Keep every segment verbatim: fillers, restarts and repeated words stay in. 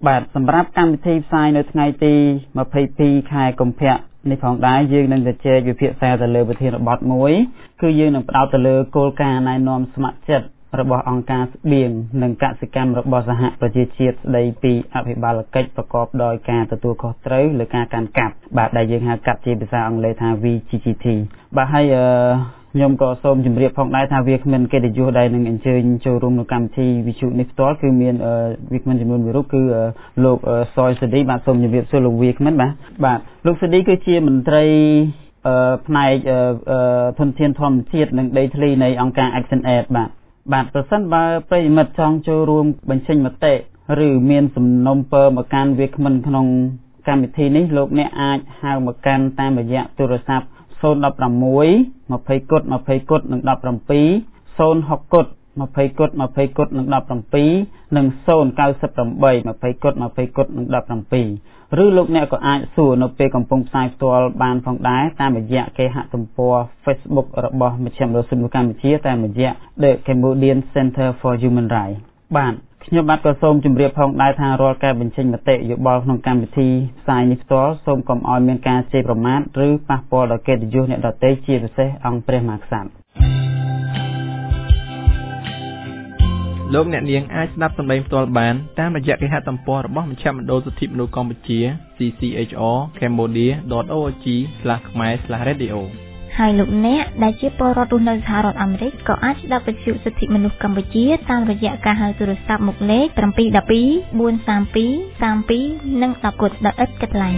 បាទសម្រាប់កម្មវិធីផ្សាយនៅថ្ងៃទី22ខែកុម្ភៈនេះផងដែរយើងនឹងជជែកវិភាសាទៅលើប្រធានបទមួយគឺយើងនឹងផ្ដោតទៅលើគោលការណ៍ណែនាំស្ម័គ្រចិត្តរបស់អង្គការស្បៀងនិងកសិកម្មរបស់សហប្រជាជាតិស្ដីពីអភិបាលកិច្ចប្រកបដោយការទទួលខុសត្រូវលើការកាន់កាប់បាទដែលយើងហៅកាត់ជាភាសាអង់គ្លេសថា V G G T បាទហើយខ្ញុំក៏សូមជម្រាបផងដែរថាវាគ្មានកិត្តិយសដែលនឹងអញ្ជើញចូលរួមនៅកម្មវិធីវិទ្យុនេះផ្ទាល់គឺមានវាគ្មិនចំនួនមួយរូបគឺលោកសយសេឌីបាទសូមជម្រាបសួរលោកវាគ្មិនបាទបាទលោកសេឌីគឺជាមន្ត្រីផ្នែកធនធានធម្មជាតិនិងដីធ្លីនៃអង្គការ Action Aid បាទបាទប្រសិនបើប្រិយមិត្តចង់ចូលរួមបញ្ចេញមតិឬមានសំណុំពរមកកាន់វាគ្មិនក្នុងកម្មវិធីនេះលោកអ្នកអាចហៅមកកាន់តាមរយៈទូរស័ព្ទศูนย์ หนึ่ง หก ยี่สิบ គុត ยี่สิบ គុត និង 17 ศูนย์ หก គុត ยี่สิบ គុត ยี่สิบ គុត និង 17 និង ศูนย์ เก้า แปด ยี่สิบ គុត ยี่สิบ គុត និង 17 ឬលោកអ្នកក៏អាចសួរនៅពេលកំពុងផ្សាយផ្ទាល់បានផងដែរតាមរយៈគេហទំព័រ Facebook របស់មជ្ឈមណ្ឌលសិទ្ធិមនុស្សកម្ពុជាតាមរយៈ The Cambodian Center for Human Rights បាទខ្ញុំបាទក៏សូមជម្រាបផងដែរថារាល់ការបញ្ចេញមតិយោបល់ក្នុងកម្មវិធីផ្សាយនេះផ្ទាល់សូមកុំឲ្យមានការជេរប្រមាថឬប៉ះពាល់ដល់កិត្តិយសអ្នកដទៃជាពិសេសអង្គព្រះមហាក្សត្រលោកអ្នកនាងអាចស្ដាប់សម្លេងផ្ទាល់បានតាមរយៈគេហទំព័ររបស់មជ្ឈមណ្ឌលសិទ្ធិមនុស្សកម្ពុជា C C H R cambodia dot org slash khmer slash radio ហើយលោកអ្នកដែលជាពលរដ្ឋរស់នៅសហរដ្ឋអាមេរិកក៏អាចស្ដាប់វិទ្យុសិទ្ធិមនុស្សកម្ពុជាតាមរយៈការហៅទូរស័ព្ទមុខលេខ seven one two four three two 3 two និង10គុតដោយឥតគិតថ្លៃ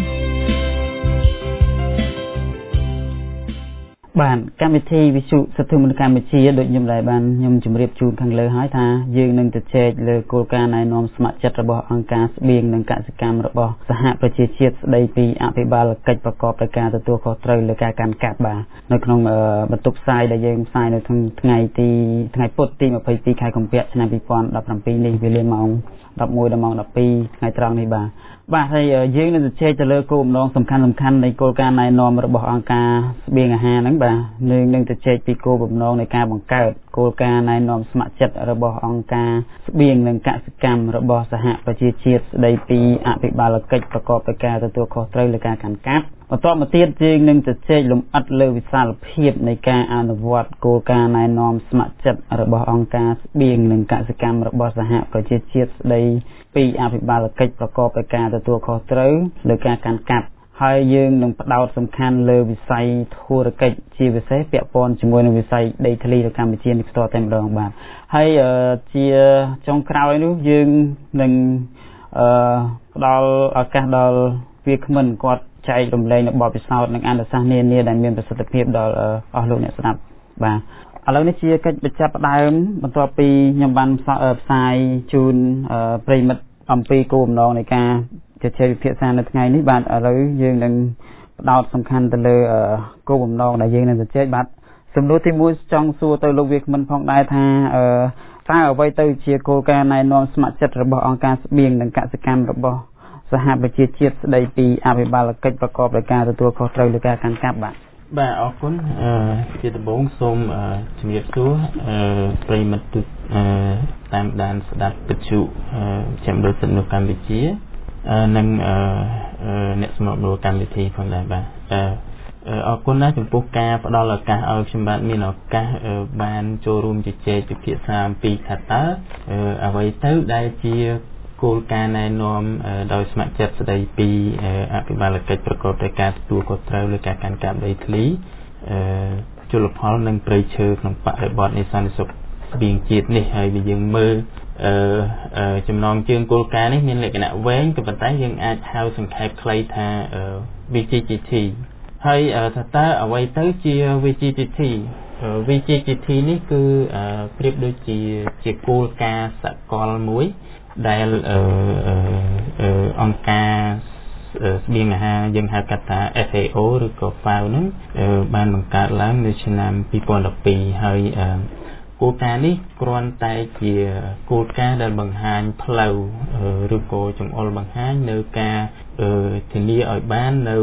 បាទកម្មវិធីវិទ្យុសិទ្ធិមនុស្សកម្ពុជាដូចខ្ញុំដែលបានខ្ញុំជម្រាបជូនខាងលើហើយថាយើងនឹងជជែកលើគោលការណ៍ណែនាំស្ម័គ្រចិត្តរបស់អង្គការស្បៀងនិងកសិកម្មរបស់សហប្រជាជាតិស្ដីពីអភិបាលកិច្ចប្រកបដោយការទទួលខុសត្រូវលើការកាន់កាប់បាទនៅក្នុងបន្ទប់ផ្សាយដែលយើងផ្សាយនៅថ្ងៃទីថ្ងៃពុធទី22ខែកុម្ភៈឆ្នាំtwo thousand seventeenនេះវេលាម៉ោងelevenដល់ម៉ោងtwelveថ្ងៃត្រង់នេះបាទបាទហើយយើងនឹងជជែកទៅលើគោលបំណងសំខាន់សំខាន់នៃគោលការណ៍ណែនាំរបស់អង្គការស្បៀងអាហារហ្នឹងបាទនឹងនឹងជជែកពីគោលបំណងនៃការបង្កើតគោលការណ៍ណែនាំស្ម័គ្រចិត្តរបស់អង្គការស្បៀងនិងកសិកម្មរបស់សហប្រជាជាតិស្ដីពីអភិបាលកិច្ចប្រកបដោយការទទួលខុសត្រូវលើការកាន់កាប់បន្តមកទៀតយើងនឹងជជែកលម្អិតលើវិសាលភាពនៃការអនុវត្តគោលការណ៍ណែនាំស្ម័គ្រចិត្តរបស់អង្គការស្បៀងនិងកសិកម្មរបស់សហប្រជាជាតិស្ដីពីអភិបាលកិច្ចប្រកបដោយការទទួលខុសត្រូវលើការកាន់កាប់ហើយយើងនឹងផ្ដោតសំខាន់លើវិស័យធុរកិច្ចជាពិសេសពាក់ព័ន្ធជាមួយនឹងវិស័យដីធ្លីនៅកម្ពុជានេះផ្ទាល់តែម្ដងបាទហើយជាចុងក្រោយនោះយើងនឹងអឺផ្ដល់ឱកាសដល់វាគ្មិនគាត់ចែករំលែកនៅបទពិសោធន៍និងអនុសាសន៍នានាដែលមានប្រសិទ្ធភាពដល់អស់លោកអ្នកស្ដាប់បាទឥឡូវនេះជាកិច្ចបញ្ចប់ផ្ដើមបន្ទាប់ពីខ្ញុំបានផ្សាយជូនប្រិយមិត្តអំពីគោលបំណងនៃការជជែកវិភាសានៅថ្ងៃនេះបាទឥឡូវយើងនឹងផ្ដោតសំខាន់ទៅលើគោលបំណងដែលយើងនឹងជជែកបាទសំណួរទីមួយចង់សួរទៅលោកវាគ្មិនផងដែរថាតើអ្វីទៅជាគោលការណ៍ណែនាំស្ម័គ្រចិត្តរបស់អង្គការស្បៀងនិងកសិកម្មរបស់សហប្រជាជាតិស្ដីពីអភិបាលកិច្ចប្រកបដោយការទទួលខុសត្រូវលើការកាន់កាប់បាទបាទអរគុណអឺជាដំបូងសូមជំរាបសួរអឺប្រិយមិត្តទូតាមដានស្ដាប់វិទ្យុចាំដូចសិទ្ធិមនុស្សកម្ពុជានិងអ្នកសម្របសម្រួលកម្មវិធីផងដែរបាទអរគុណណាស់ចំពោះការផ្ដល់ឱកាសឲ្យខ្ញុំបាទមានឱកាសបានចូលរួមជជែកពិភាក្សាអំពីថាតើអ្វីទៅដែលជាគោលការណ៍ណែនាំដោយស្ម័គ្រចិត្តស្ដីពីអភិបាលកិច្ចប្រកបដោយការទទួលខុសត្រូវលើការកាន់កាប់ដីធ្លីជលផលនិងព្រៃឈើក្នុងបរិបទនៃសន្តិសុខស្បៀងជាតិនេះហើយយើងមើលចំណងជើងគោលការណ៍នេះមានលក្ខណៈវែងក៏ប៉ុន្តែយើងអាចហៅសង្ខេបខ្លីថា V G G T ហើយថាតើអ្វីទៅជា V G G T V G G T នេះគឺប្រៀបដូចជាជាគោលការណ៍សកលមួយដែលអង្គការស្បៀងអាហារយើងហៅកាត់ថា F A O ឬក៏ F A O ហ្នឹងបានបង្កើតឡើងនៅឆ្នាំtwo thousand twelveហើយគោលការណ៍នេះគ្រាន់តែជាគោលការណ៍ដែលបង្ហាញផ្លូវឬក៏ចង្អុលបង្ហាញនៅការធានាឲ្យបាននៅ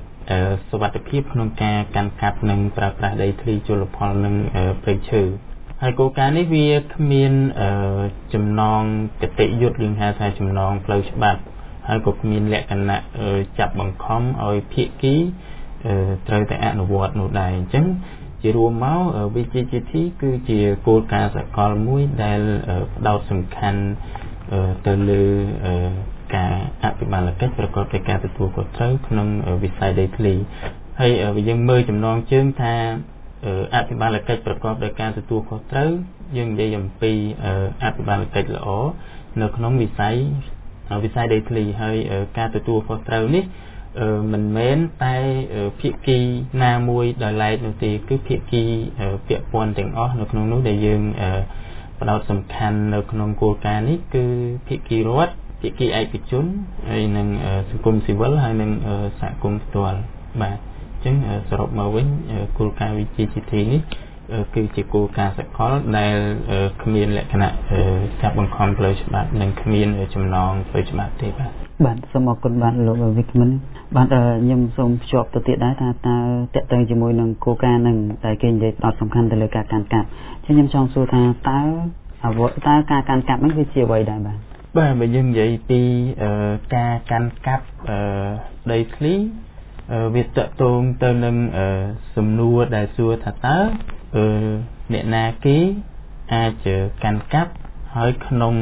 សុវត្ថិភាពក្នុងការកាន់កាប់និងប្រើប្រាស់ដីធ្លីជលផលនិងព្រៃឈើហើយគោលការណ៍នេះវាគ្មានចំណងគតិយុត្តយើងហៅថាចំណងផ្លូវច្បាប់ហើយក៏គ្មានលក្ខណៈចាប់បង្ខំឲ្យភាគីត្រូវតែអនុវត្តនោះដែរអញ្ចឹងជារួមមក វី ជី ជី ធី គឺជាគោលការណ៍សកលមួយដែលផ្ដោតសំខាន់ទៅលើការអភិបាលកិច្ចប្រកបដោយការទទួលខុសត្រូវក្នុងវិស័យដីធ្លីហើយយើងមើលចំណងជើងថាអភិបាលកិច្ចប្រកបដោយការទទួលខុសត្រូវយើងនិយាយអំពីអភិបាលកិច្ចល្អនៅក្នុងវិស័យវិស័យដីធ្លីហើយការទទួលខុសត្រូវនេះមិនមែនតែភាគីណាមួយដោយឡែកនោះទេគឺភាគីពាក់ព័ន្ធទាំងអស់នៅក្នុងនោះដែលយើងផ្ដោតសំខាន់នៅក្នុងគោលការណ៍នេះគឺភាគីរដ្ឋភាគីឯកជនហើយនិងសង្គមស៊ីវិលហើយនិងសហគមន៍ផ្ទាល់បាទអញ្ចឹងសរុបមកវិញគោលការណ៍ វី ជី ជី ធី នេះគឺជាគោលការណ៍សកលដែលគ្មានលក្ខណៈចាប់បង្ខំផ្លូវច្បាប់និងគ្មានចំណងផ្លូវច្បាប់ទេបាទបាទសូមអរគុណបាទលោកវិក្កាមិនបាទខ្ញុំសូមភ្ជាប់ទៅទៀតដែរថាតើតកតឹងជាមួយនឹងគោលការណ៍នឹងតែគេនិយាយផ្ដោតសំខាន់ទៅលើការកាន់កាប់អញ្ចឹងខ្ញុំចង់សួរថាតើអវតើការកាន់កាប់ហ្នឹងវាជាអ្វីដែរបាទបាទបើយើងនិយាយពីការកាន់កាប់ដីធ្លីវាតកតងទៅនឹងសំណួរដែលសួរថាតើអ្នកណាគេអាចកាន់កាប់ហើយក្នុង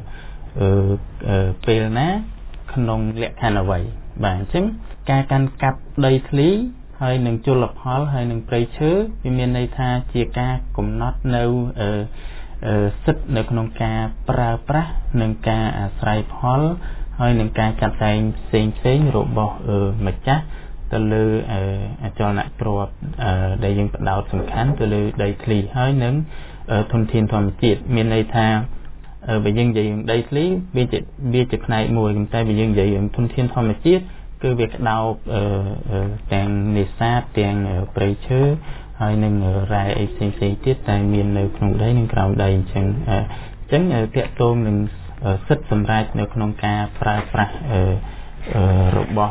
ពេលណាក្នុងលក្ខខណ្ឌអ្វីបាទអញ្ចឹងការកាន់កាប់ដីធ្លីហើយនឹងជលផលហើយនឹងព្រៃឈើវាមានន័យថាជាការកំណត់នៅសិទ្ធិនៅក្នុងការប្រើប្រាស់និងការអាស្រ័យផលហើយនឹងការចាត់ចែងផ្សេងផ្សេងរបស់ម្ចាស់ទៅលើអចលនទ្រព្យដែលយើងផ្ដោតសំខាន់ទៅលើដីធ្លីហើយនឹងធនធានធម្មជាតិមានន័យថាបើយើងនិយាយរឿងដីធ្លីវាជាវាជាផ្នែកមួយតែបើយើងនិយាយរឿងធនធានធម្មជាតិគឺវាក្តោបទាំងនេសាទទាំងព្រៃឈើហើយនឹងរ៉ែអីផ្សេងផ្សេងទៀតតែមាននៅក្នុងដីនិងក្រោមដីអញ្ចឹងអញ្ចឹងតាក់ទងនឹងសិទ្ធិសម្រាប់នៅក្នុងការប្រើប្រាស់របស់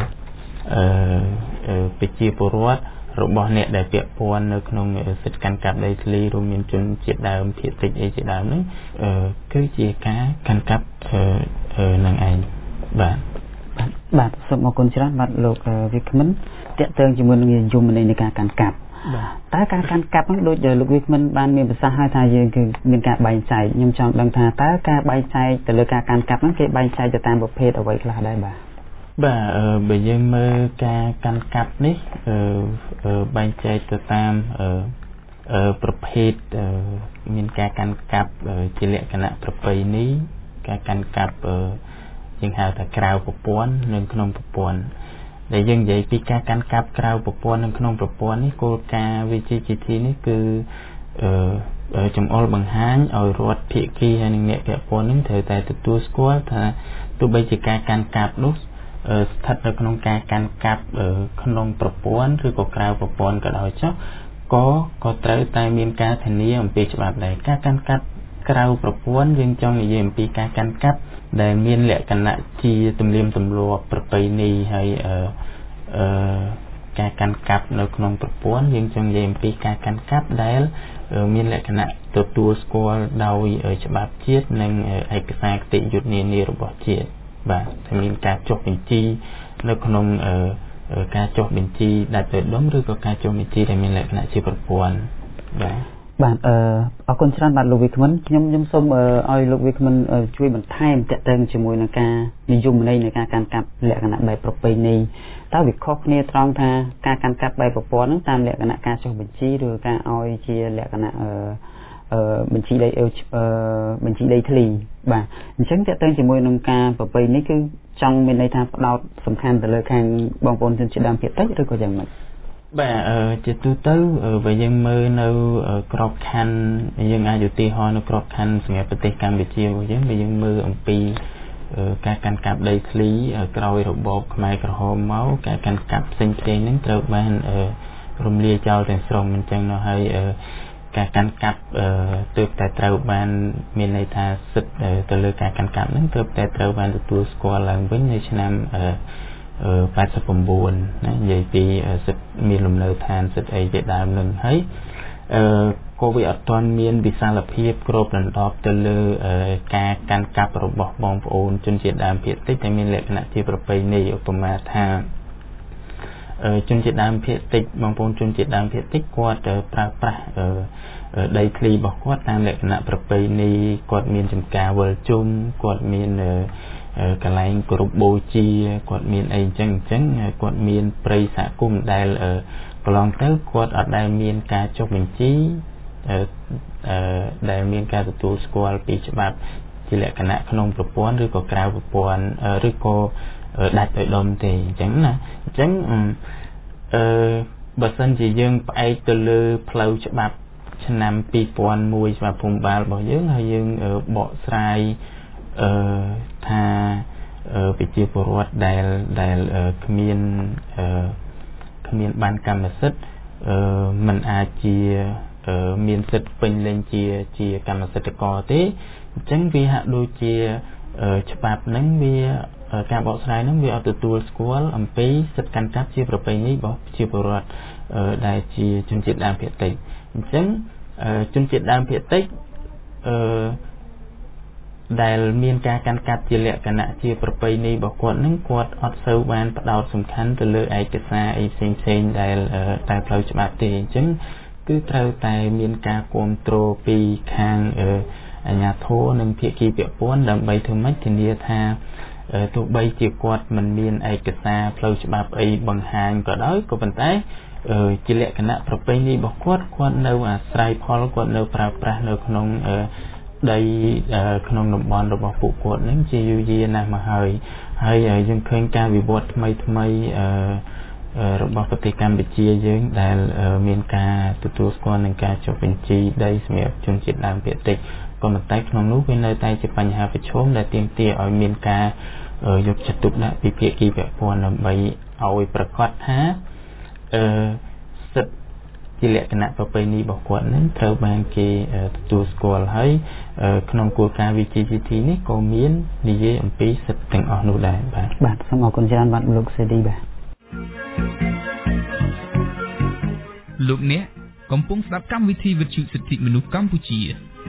ប្រជាពលរដ្ឋរបស់អ្នកដែលពាក់ព័ន្ធនៅក្នុងសិទ្ធិកាន់កាប់ដីធ្លីរួមមានជនជាតិដើមភាគតិចអីជាដើមហ្នឹងគឺជាការកាន់កាប់នឹងឯងបាទបាទសូមអរគុណច្រើនបាទលោកវិក្កាមិនតេតើងជាមួយនឹងយមន័យនៃការកាន់កាប់តើការកាន់កាប់ហ្នឹងដូចលោកវិក្កាមិនបានមានប្រសាសន៍ឲ្យថាយើងគឺមានការបែងចែកខ្ញុំចង់ដឹងថាតើការបែងចែកទៅលើការកាន់កាប់ហ្នឹងគេបែងចែកទៅតាមប្រភេទអ្វីខ្លះដែរបាទបាទបើយើងមើលការកាន់កាប់នេះបែងចែកទៅតាមប្រភេទមានការកាន់កាប់ជាលក្ខណៈប្រពៃណីការកាន់កាប់យើងហៅថាក្រៅប្រព័ន្ធនិងក្នុងប្រព័ន្ធដែលយើងនិយាយពីការកាន់កាប់ក្រៅប្រព័ន្ធនិងក្នុងប្រព័ន្ធនេះគោលការណ៍ វី ជី ជី ធី នេះគឺចំអល់បង្ហាញឲ្យរដ្ឋភាគីហើយនិងអ្នកពាក់ព័ន្ធនឹងត្រូវតែទទួលស្គាល់ថាទោះបីជាការកាន់កាប់នោះស្ថិតនៅក្នុងការកាន់កាប់ក្នុងប្រព័ន្ធឬក៏ក្រៅប្រព័ន្ធក៏ដោយចុះក៏ក៏ត្រូវតែមានការធានាអំពីច្បាប់ដែរការកាន់កាប់ក្រៅប្រព័ន្ធយើងចង់និយាយអំពីការកាន់កាប់ដែលមានលក្ខណៈជាទំនៀមទម្លាប់ប្រពៃណីហើយអឺអឺការកាន់កាប់នៅក្នុងប្រព័ន្ធយើងចង់និយាយអំពីការកាន់កាប់ដែលមានលក្ខណៈទទួលស្គាល់ដោយច្បាប់ជាតិនិងឯកសារគតិយុត្តនានារបស់ជាតិបាទតែមានការចុះបញ្ជីនៅក្នុងការចុះបញ្ជីដាច់ដោយដុំឬក៏ការចុះបញ្ជីដែលមានលក្ខណៈជាប្រព័ន្ធបាទបាទអឺអរគុណច្រើនបាទលោកវិក្កាមិនខ្ញុំខ្ញុំសូមឲ្យលោកវិក្កាមិនជួយបន្ថែមតេតឹងជាមួយនឹងការនិយមន័យនៃការកាន់កាប់លក្ខណៈបែបប្រពៃណីតើវាខុសគ្នាត្រង់ថាការកាន់កាប់បែបប្រព័ន្ធហ្នឹងតាមលក្ខណៈការចុះបញ្ជីឬការឲ្យជាលក្ខណៈអឺអឺបញ្ជីដីអឺបញ្ជីដីធ្លីបាទអញ្ចឹងតេតឹងជាមួយនឹងការប្រពៃណីគឺចង់មានន័យថាផ្ដោតសំខាន់ទៅលើខាងបងប្អូនជនជាតិដើមភាគតិចឬក៏យ៉ាងម៉េចបាទជាទូទៅបើយើងមើលនៅក្របខ័ណ្ឌយើងអាចឧទាហរណ៍នៅក្របខ័ណ្ឌសម្រាប់ប្រទេសកម្ពុជារបស់យើងបើយើងមើលអំពីការកាន់កាប់ដីធ្លីក្រោយរបបខ្មែរក្រហមមកការកាន់កាប់ផ្សេងៗហ្នឹងត្រូវបានរំលាយចោលទាំងស្រុងអញ្ចឹងនៅហើយការកាន់កាប់ទើបតែត្រូវបានមានន័យថាសិទ្ធិទៅលើការកាន់កាប់ហ្នឹងទើបតែត្រូវបានទទួលស្គាល់ឡើងវិញនៅឆ្នាំ八十九ណានិយាយពីសិទ្ធិមានលំនៅឋានសិទ្ធិអីជាដើមនឹងហើយក៏វាអត់ទាន់មានវិសាលភាពគ្របដណ្ដប់ទៅលើការកាន់កាប់របស់បងប្អូនជនជាតិដើមភាគតិចតែមានលក្ខណៈជាប្រពៃណីឧបមាថាជនជាតិដើមភាគតិចបងប្អូនជនជាតិដើមភាគតិចគាត់ប្រើប្រាស់ដីធ្លីរបស់គាត់តាមលក្ខណៈប្រពៃណីគាត់មានចំការវិលជុំគាត់មានកន្លែងគោរពបូជាគាត់មានអីអញ្ចឹងអញ្ចឹងគាត់មានព្រៃសហគមន៍ដែលកន្លងទៅគាត់អត់ដែលមានការចុះបញ្ជីដែលមានការទទួលស្គាល់ពីច្បាប់ជាលក្ខណៈក្នុងប្រព័ន្ធឬក៏ក្រៅប្រព័ន្ធឬក៏ដាច់ដោយដុំទេអញ្ចឹងណាអញ្ចឹងអឺបើសិនជាយើងផ្អែកទៅលើផ្លូវច្បាប់ឆ្នាំពីរពាន់មួយច្បាប់ភូមិបាលរបស់យើងហើយយើងបកស្រាយអឺថាប្រជាពលរដ្ឋដែលដែលគ្មានអឺគ្មានបានកម្មសិទ្ធិអឺមិនអាចជាមានសិទ្ធិពេញលេញជាជាកម្មសិទ្ធិករទេអញ្ចឹងវាហាក់ដូចជាច្បាប់ហ្នឹងវាការបកស្រាយហ្នឹងវាអត់ទទួលស្គាល់អំពីសិទ្ធិកាន់កាប់ជាប្រពៃណីរបស់ប្រជាពលរដ្ឋដែលជាជនជាតិដើមភាគតិចអញ្ចឹងជនជាតិដើមភាគតិចអឺដែលមានការកាន់កាប់ជាលក្ខណៈជាប្រពៃណីរបស់គាត់ហ្នឹងគាត់អត់សូវបានផ្ដោតសំខាន់ទៅលើឯកសារអីផ្សេងផ្សេងដែលតែផ្លូវច្បាប់ទេអញ្ចឹងគឺត្រូវតែមានការគ្រប់គ្រងពីខាងអាជ្ញាធរនិងភាគីពាក់ព័ន្ធដើម្បីធ្វើម៉េចធានាថាទោះបីជាគាត់មិនមានឯកសារផ្លូវច្បាប់អីបង្ហាញក៏ដោយក៏ប៉ុន្តែជាលក្ខណៈប្រពៃណីរបស់គាត់គាត់នៅអាស្រ័យផលគាត់នៅប្រើប្រាស់នៅក្នុងដីក្នុងតំបន់របស់ពួកគាត់នឹងជាយូរយារណាស់មកហើយហើយយើងឃើញការវិវត្តថ្មីថ្មីរបស់ប្រទេសកម្ពុជាយើងដែលមានការទទួលស្គាល់នឹងការចុះបញ្ជីដីសម្រាប់ជនជាតិដើមភាគតិចក៏ប៉ុន្តែក្នុងនោះវានៅតែជាបញ្ហាប្រឈមដែលទាមទារឲ្យមានការយកចិត្តទុកដាក់ពីភាគីពាក់ព័ន្ធដើម្បីឲ្យប្រកាសថាអឺសិទ្ធិជាលក្ខណៈប្រពៃណីរបស់គាត់នឹងត្រូវបានគេទទួលស្គាល់ហើយក្នុងគោលការណ៍ វី ជី ជី ធី នេះក៏មាននិយាយអំពីសិទ្ធិទាំងអស់នោះដែរបាទបាទសូមអរគុណច្រើនបាទលោកសេឌីបាទលោកអ្នកកំពុងស្ដាប់កម្មវិធីវិទ្យុសិទ្ធិមនុស្សកម្ពុជា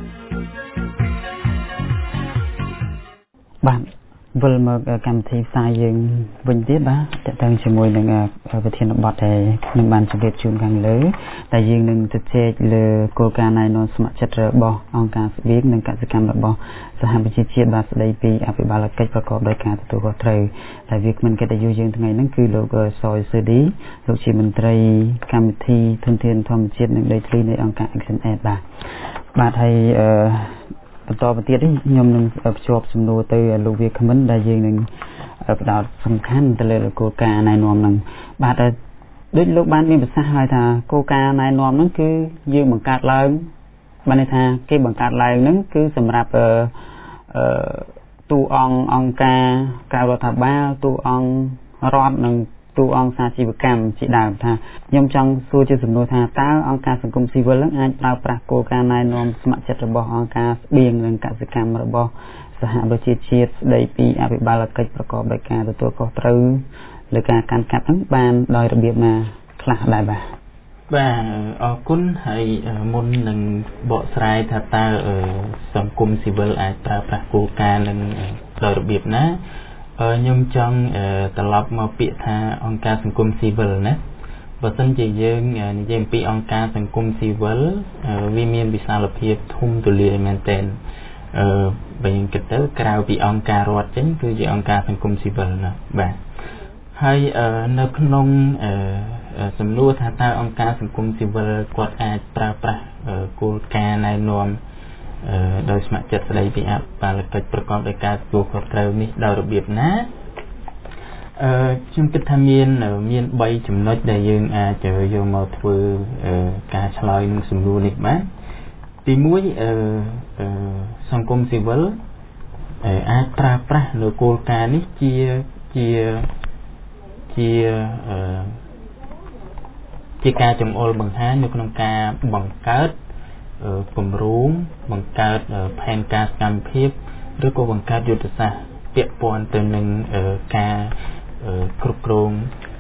បាទវិលមកកម្មវិធីផ្សាយយើងវិញទៀតបាទតើតើជាមួយនឹងប្រធានបទដែលខ្ញុំបានជម្រាបជូនខាងលើតែយើងនឹងជជែកលើគោលការណ៍ណែនាំស្ម័គ្រចិត្តរបស់អង្គការស្បៀងនិងកសិកម្មរបស់សហប្រជាជាតិបាទស្ដីពីអភិបាលកិច្ចប្រកបដោយការទទួលខុសត្រូវតែវាគ្មិនកិត្តិយសយើងថ្ងៃហ្នឹងគឺលោកសយសេឌីលោកជាមន្ត្រីកម្មវិធីធនធានធម្មជាតិនិងដីធ្លីនៃអង្គការ Action Aid បាទបាទហើយអឺបន្តទៅទៀតខ្ញុំនឹងភ្ជាប់សំណួរទៅលោកវាគ្មិនដែលយើងនឹងផ្ដោតសំខាន់ទៅលើគោលការណ៍ណែនាំហ្នឹងបាទដូចលោកបានមានប្រសាសន៍ហើយថាគោលការណ៍ណែនាំហ្នឹងគឺយើងបង្កើតឡើងបានន័យថាគេបង្កើតឡើងហ្នឹងគឺសម្រាប់អឺតួអង្គអង្គការក្រៅរដ្ឋាភិបាលតួអង្គរដ្ឋនិងតួអង្គសាជីវកម្មជាដើមថាខ្ញុំចង់សួរជាសំណួរថាតើអង្គការសង្គមស៊ីវិលនឹងអាចប្រើប្រាស់គោលការណ៍ណែនាំស្ម័គ្រចិត្តរបស់អង្គការស្បៀងនិងកសិកម្មរបស់សហប្រជាជាតិស្ដីពីអភិបាលកិច្ចប្រកបដោយការទទួលខុសត្រូវលើការកាន់កាប់ហ្នឹងបានដោយរបៀបណាខ្លះដែរបាទបាទអរគុណហើយមុននឹងបកស្រាយថាតើសង្គមស៊ីវិលអាចប្រើប្រាស់គោលការណ៍នឹងដោយរបៀបណាខ្ញុំចង់ត្រឡប់មកពាក្យថាអង្គការសង្គមស៊ីវិលណាបើសិនជាយើងនិយាយអំពីអង្គការសង្គមស៊ីវិលវាមានវិសាលភាពធំទូលាយមែនទែនអឺបើយើងគិតទៅក្រៅពីអង្គការរដ្ឋចេញគឺជាអង្គការសង្គមស៊ីវិលណាបាទហើយនៅក្នុងសំណួរថាតើអង្គការសង្គមស៊ីវិលគាត់អាចប្រើប្រាស់គោលការណ៍ណែនាំដោយស្ម័គ្រចិត្តស្ដីពីអភិបាលកិច្ចប្រកបដោយការទទួលខុសត្រូវនេះដោយរបៀបណាអឺខ្ញុំគិតថាមានមានបីចំណុចដែលយើងអាចយកមកធ្វើការឆ្លើយនឹងសំណួរនេះបានទីមួយអឺសង្គមស៊ីវិលអាចប្រើប្រាស់នៅគោលការណ៍នេះជាជាជាអឺជាការចង្អុលបង្ហាញនៅក្នុងការបង្កើតគម្រោងបង្កើតផែនការសកម្មភាពឬក៏បង្កើតយុទ្ធសាស្ត្រពាក់ព័ន្ធទៅនឹងការគ្រប់គ្រង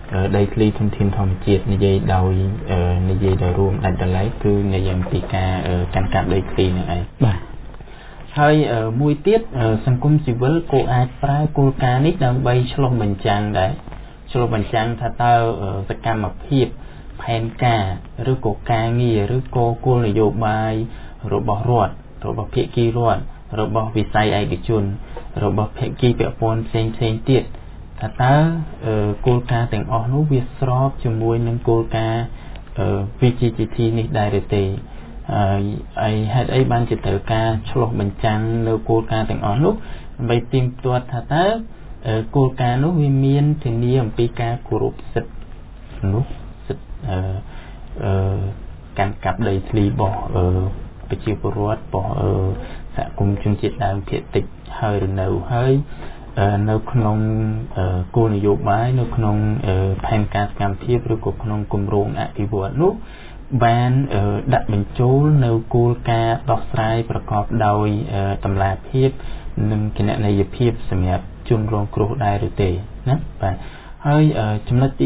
ដីធ្លីធនធានធម្មជាតិនិយាយដោយនិយាយដោយរួមដាច់ដោយឡែកគឺនិយាយពីការកាន់កាប់ដីធ្លីនឹងឯងបាទហើយមួយទៀតសង្គមស៊ីវិលក៏អាចប្រើគោលការណ៍នេះដើម្បីឆ្លុះបញ្ចាំងដែរឆ្លុះបញ្ចាំងថាតើសកម្មភាពផែនការឬក៏ការងារឬក៏គោលនយោបាយរបស់រដ្ឋរបស់ភាគីរដ្ឋរបស់វិស័យឯកជនរបស់ភាគីពាក់ព័ន្ធផ្សេងផ្សេងទៀតថាតើគោលការណ៍ទាំងអស់នោះវាស្របជាមួយនឹងគោលការណ៍ វី ជី ជី ធី នេះដែរឬទេហើយហេតុអីបានជាត្រូវការឆ្លុះបញ្ចាំងនៅគោលការណ៍ទាំងអស់នោះដើម្បីទៀងទាត់ថាតើគោលការណ៍នោះវាមានធានាអំពីការគោរពសិទ្ធិមនុស្សសិទ្ធិអឺកាន់កាប់ដីធ្លីរបស់ប្រជាពលរដ្ឋរបស់សហគមន៍ជនជាតិដើមភាគតិចហើយឬនៅហើយនៅក្នុងគោលនយោបាយនៅក្នុងផែនការសកម្មភាពឬក៏ក្នុងគម្រោងអភិវឌ្ឍនោះបានដាក់បញ្ចូលនៅគោលការណ៍ដោះស្រាយប្រកបដោយតម្លាភាពនិងគណនេយ្យភាពសម្រាប់ជនរងគ្រោះដែរឬទេណាបាទហើយចំណុចទី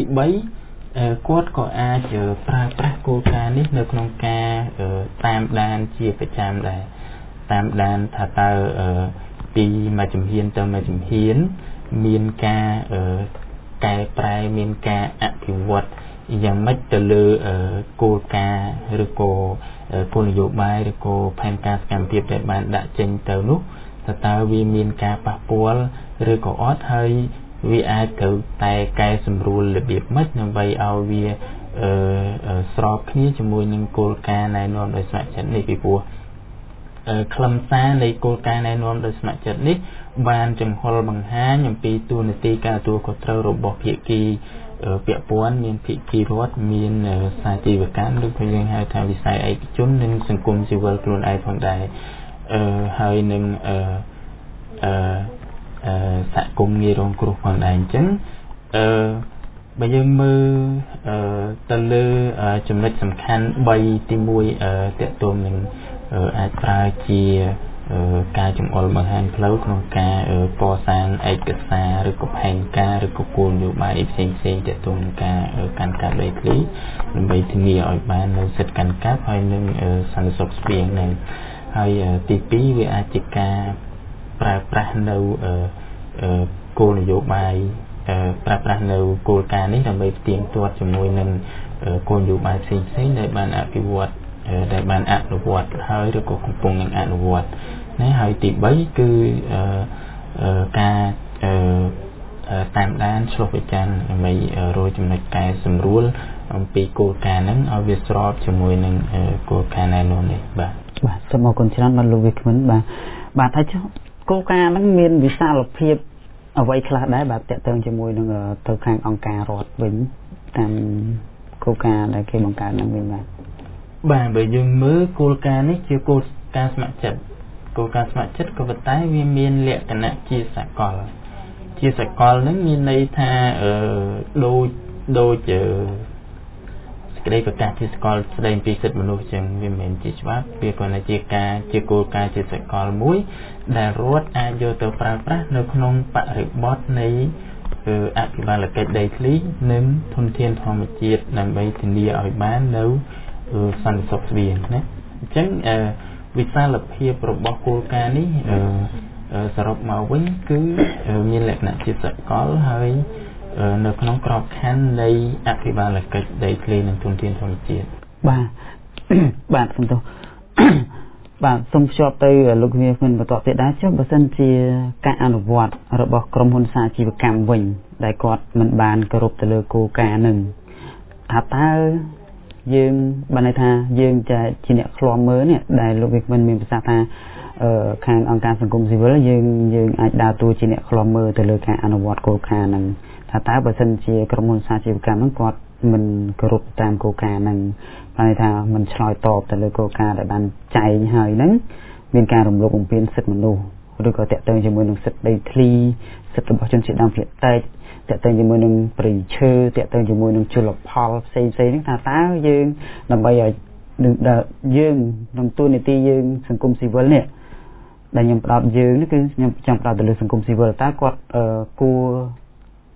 3គាត់ក៏អាចប្រើប្រាស់គោលការណ៍នេះនៅក្នុងការតាមដានជាប្រចាំដែរតាមដានថាតើពីមួយជំហានទៅមួយជំហានមានការកែប្រែមានការអភិវឌ្ឍយ៉ាងម៉េចទៅលើគោលការណ៍ឬក៏គោលនយោបាយឬក៏ផែនការសកម្មភាពដែលបានដាក់ចេញទៅនោះតើតើវាមានការប៉ះពាល់ឬក៏អត់ហើយវាអាចត្រូវតែកែសម្រួលរបៀបម៉េចដើម្បីឲ្យវាស្របគ្នាជាមួយនឹងគោលការណ៍ណែនាំដោយស្ម័គ្រចិត្តនេះពីព្រោះខ្លឹមសារនៃគោលការណ៍ណែនាំដោយស្ម័គ្រចិត្តនេះបានចង្ហុលបង្ហាញអំពីទូនាទីការទទួលខុសត្រូវរបស់ភាគីពាក់ព័ន្ធមានភាគីរដ្ឋមានសាជីវកម្មឬក៏យើងហៅថាវិស័យឯកជននិងសង្គមស៊ីវិលខ្លួនឯងផងដែរអឺហើយនឹងអឺអឺសហគមន៍ងាយរងគ្រោះផងដែរអញ្ចឹងអឺបើយើងមើលទៅលើចំណុចសំខាន់3ទី1តកតងនឹងអាចប្រើជាការចង្អុលបង្ហាញផ្លូវក្នុងការកសាងឯកសារឬក៏ផែនការឬក៏គោលនយោបាយផ្សេងផ្សេងទាក់ទងនឹងការកាន់កាប់ដីធ្លីដើម្បីធានាឲ្យបាននូវសិទ្ធិកាន់កាប់ហើយនឹងសន្តិសុខស្បៀងនឹងហើយទី2វាអាចជាការប្រើប្រាស់នៅគោលនយោបាយប្រើប្រាស់នៅគោលការណ៍នេះដើម្បីផ្ទៀងផ្ទាត់ជាមួយនឹងគោលនយោបាយផ្សេងផ្សេងដែលបានអភិវឌ្ឍដែលបានអនុវត្តហើយឬក៏កំពុងនឹងអនុវត្តណាហើយទី3គឺការតាមដានឆ្លុះបញ្ចាំងដើម្បីរកចំណុចកែសម្រួលអំពីគោលការណ៍ហ្នឹងឲ្យវាស្របជាមួយនឹងគោលការណ៍ណែនាំនេះបាទបាទសូមអរគុណច្រើនបាទលោកវិក្កាមបាទបាទថាចុះគោលការណ៍ហ្នឹងមានវិសាលភាពអ្វីខ្លះដែរបាទតកតងជាមួយនឹងទៅខាងអង្គការរដ្ឋវិញតាមគោលការណ៍ដែលគេបង្កើតហ្នឹងវិញបាទបាទបើយើងមើលគោលការណ៍នេះជាគោលការណ៍ស្ម័គ្រចិត្តគោលការណ៍ស្ម័គ្រចិត្តក៏ប៉ុន្តែវាមានលក្ខណៈជាសកលជាសកលហ្នឹងមានន័យថាអឺដូចដូចអឺសេចក្តីប្រកាសជាសកលស្តីពីសិទ្ធិមនុស្សចឹងវាមិនមែនជាច្បាប់វាគ្រាន់តែជាការជាគោលការណ៍ជាសកលមួយដែលរដ្ឋអាចយកទៅប្រើប្រាស់នៅក្នុងបរិបទនៃអភិបាលកិច្ចដីធ្លីនិងធនធានធម្មជាតិដើម្បីធានាឲ្យបាននៅសន្តិសុខស្បៀងណាអញ្ចឹងវិសាលភាពរបស់គោលការណ៍នេះសរុបមកវិញគឺមានលក្ខណៈជាសកលហើយនៅក្នុងក្របខ័ណ្ឌនៃអភិបាលកិច្ចដីធ្លីនិងធនធានធម្មជាតិបាទបាទសំទោសបាទសូមភ្ជាប់ទៅលោកវិក្កាមបន្តទៀតដែរចុះបើសិនជាការអនុវត្តរបស់ក្រុមហ៊ុនសាជីវកម្មវិញដែលគាត់មិនបានគោរពទៅលើគោលការណ៍នឹងថាតើយើងបានន័យថាយើងជាអ្នកឃ្លាំមើលនេះដែលលោកវិក្កាមមានប្រសាសន៍ថាខាងអង្គការសង្គមស៊ីវិលយើងយើងអាចដើរតួជាអ្នកឃ្លាំមើលទៅលើការអនុវត្តគោលការណ៍ហ្នឹងថាតើបើសិនជាក្រុមហ៊ុនសាជីវកម្មហ្នឹងគាត់មិនគោរពតាមគោលការណ៍ហ្នឹងបានន័យថាមិនឆ្លើយតបទៅលើគោលការណ៍ដែលបានចែងហើយហ្នឹងមានការរំលោភបំពានសិទ្ធិមនុស្សឬក៏តាក់ទងជាមួយនឹងសិទ្ធិដីធ្លីសិទ្ធិរបស់ជនជាតិដើមភាគតិចតាក់ទងជាមួយនឹងព្រៃឈើតាក់ទងជាមួយនឹងជលផលផ្សេងផ្សេងហ្នឹងថាតើយើងដើម្បីឲ្យយើងក្នុងទូនីតិយើងសង្គមស៊ីវិលនេះដែលខ្ញុំផ្ដោតយើងនេះគឺខ្ញុំចង់ផ្ដោតទៅលើសង្គមស៊ីវិលតើគាត់គួរ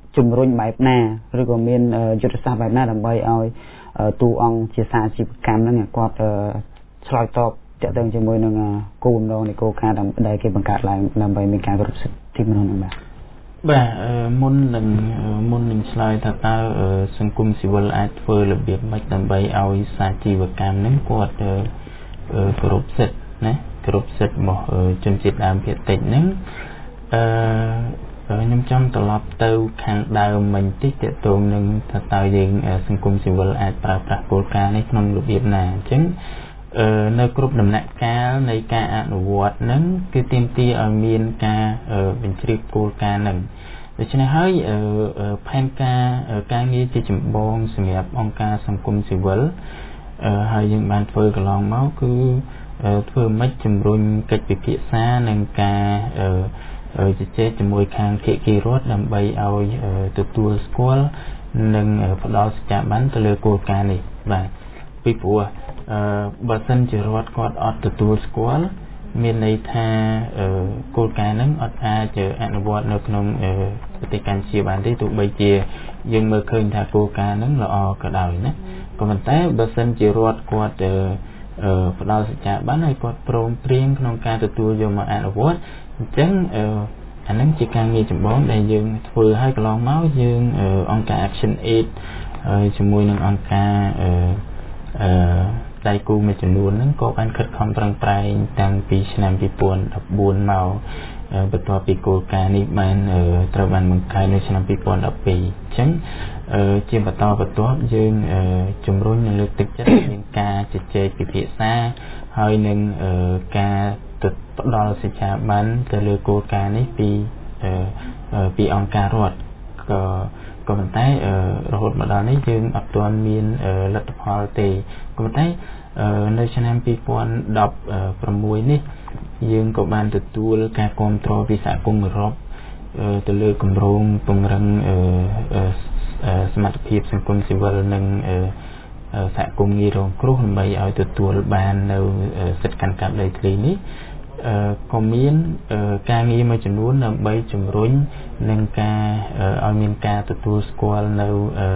ជំរុញបែបណាឬក៏មានយុទ្ធសាស្ត្របែបណាដើម្បីឲ្យតួអង្គជាសាជីវកម្មហ្នឹងគាត់ឆ្លើយតបតទៅជាមួយនឹងគោលបំណងនៃគោលការណ៍ដែលគេបង្កើតឡើងដើម្បីមានការគោរពសិទ្ធិមនុស្សហ្នឹងបាទបាទមុននឹងមុននឹងឆ្លើយថាតើសង្គមស៊ីវិលអាចធ្វើរបៀបម៉េចដើម្បីឲ្យសាជីវកម្មហ្នឹងគាត់គោរពសិទ្ធិណាគោរពសិទ្ធិរបស់ជនជាតិដើមភាគតិចហ្នឹងអឺខ្ញុំចង់ត្រឡប់ទៅខាងដើមមិញតិចតើតើនឹងថាតើយើងសង្គមស៊ីវិលអាចប្រើប្រាស់គោលការណ៍នេះក្នុងរបៀបណាអញ្ចឹងអឺនៅគ្រប់ដំណាក់កាលនៃការអនុវត្តហ្នឹងគឺទាមទារឲ្យមានការបញ្ជ្រាបគោលការណ៍ហ្នឹងដូច្នេះហើយផែនការការងារជាចម្បងសម្រាប់អង្គការសង្គមស៊ីវិលហើយយើងបានធ្វើកន្លងមកគឺធ្វើម៉េចជំរុញកិច្ចពិភាក្សានិងការជជែកជាមួយខាងភាគីរដ្ឋដើម្បីឲ្យទទួលស្គាល់និងផ្ដល់សច្ចាប័នទៅលើគោលការណ៍នេះបាទពីព្រោះអឺបើសិនជារដ្ឋគាត់អត់ទទួលស្គាល់មានន័យថាគោលការណ៍ហ្នឹងអត់អាចអនុវត្តនៅក្នុងប្រទេសកម្ពុជាបានទេទោះបីជាយើងមើលឃើញថាគោលការណ៍ហ្នឹងល្អក៏ដោយណាក៏ប៉ុន្តែបើសិនជារដ្ឋគាត់ផ្ដល់សច្ចាប័នឲ្យគាត់ព្រមព្រៀងក្នុងការទទួលយកមកអនុវត្តអញ្ចឹងអាហ្នឹងជាការងារចម្បងដែលយើងធ្វើឲ្យកន្លងមកយើងអង្គការ Action Aid ជាមួយនឹងអង្គការអឺអឺដៃគូមួយចំនួនហ្នឹងក៏បានខិតខំប្រឹងប្រែងតាំងពីឆ្នាំពីរពាន់ដប់បួនមកបន្ទាប់ពីគោលការណ៍នេះបានត្រូវបានបង្កើតនៅឆ្នាំពីរពាន់ដប់ពីរអញ្ចឹងជាបន្តបន្ទាប់យើងជំរុញនិងលើកទឹកចិត្តឲ្យមានការជជែកពិភាក្សាហើយនឹងការផ្ដល់សេចក្ដីបានទៅលើគោលការណ៍នេះពីពីអង្គការរដ្ឋក៏ក៏ប៉ុន្តែរហូតមកដល់នេះយើងអត់ទាន់មានលទ្ធផលទេក៏ប៉ុន្តែនៅឆ្នាំពីរពាន់ដប់ប្រាំមួយនេះយើងក៏បានទទួលការគាំទ្រពីសហគមន៍អឺរ៉ុបទៅលើគម្រោងពង្រឹងសមត្ថភាពសង្គមស៊ីវិលនិងសហគមន៍ងាយរងគ្រោះដើម្បីឲ្យទទួលបាននៅសិទ្ធិកាន់កាប់ដីធ្លីនេះក៏មានការងារមួយចំនួនដើម្បីជំរុញនឹងការឲ្យមានការទទួលស្គាល់នៅ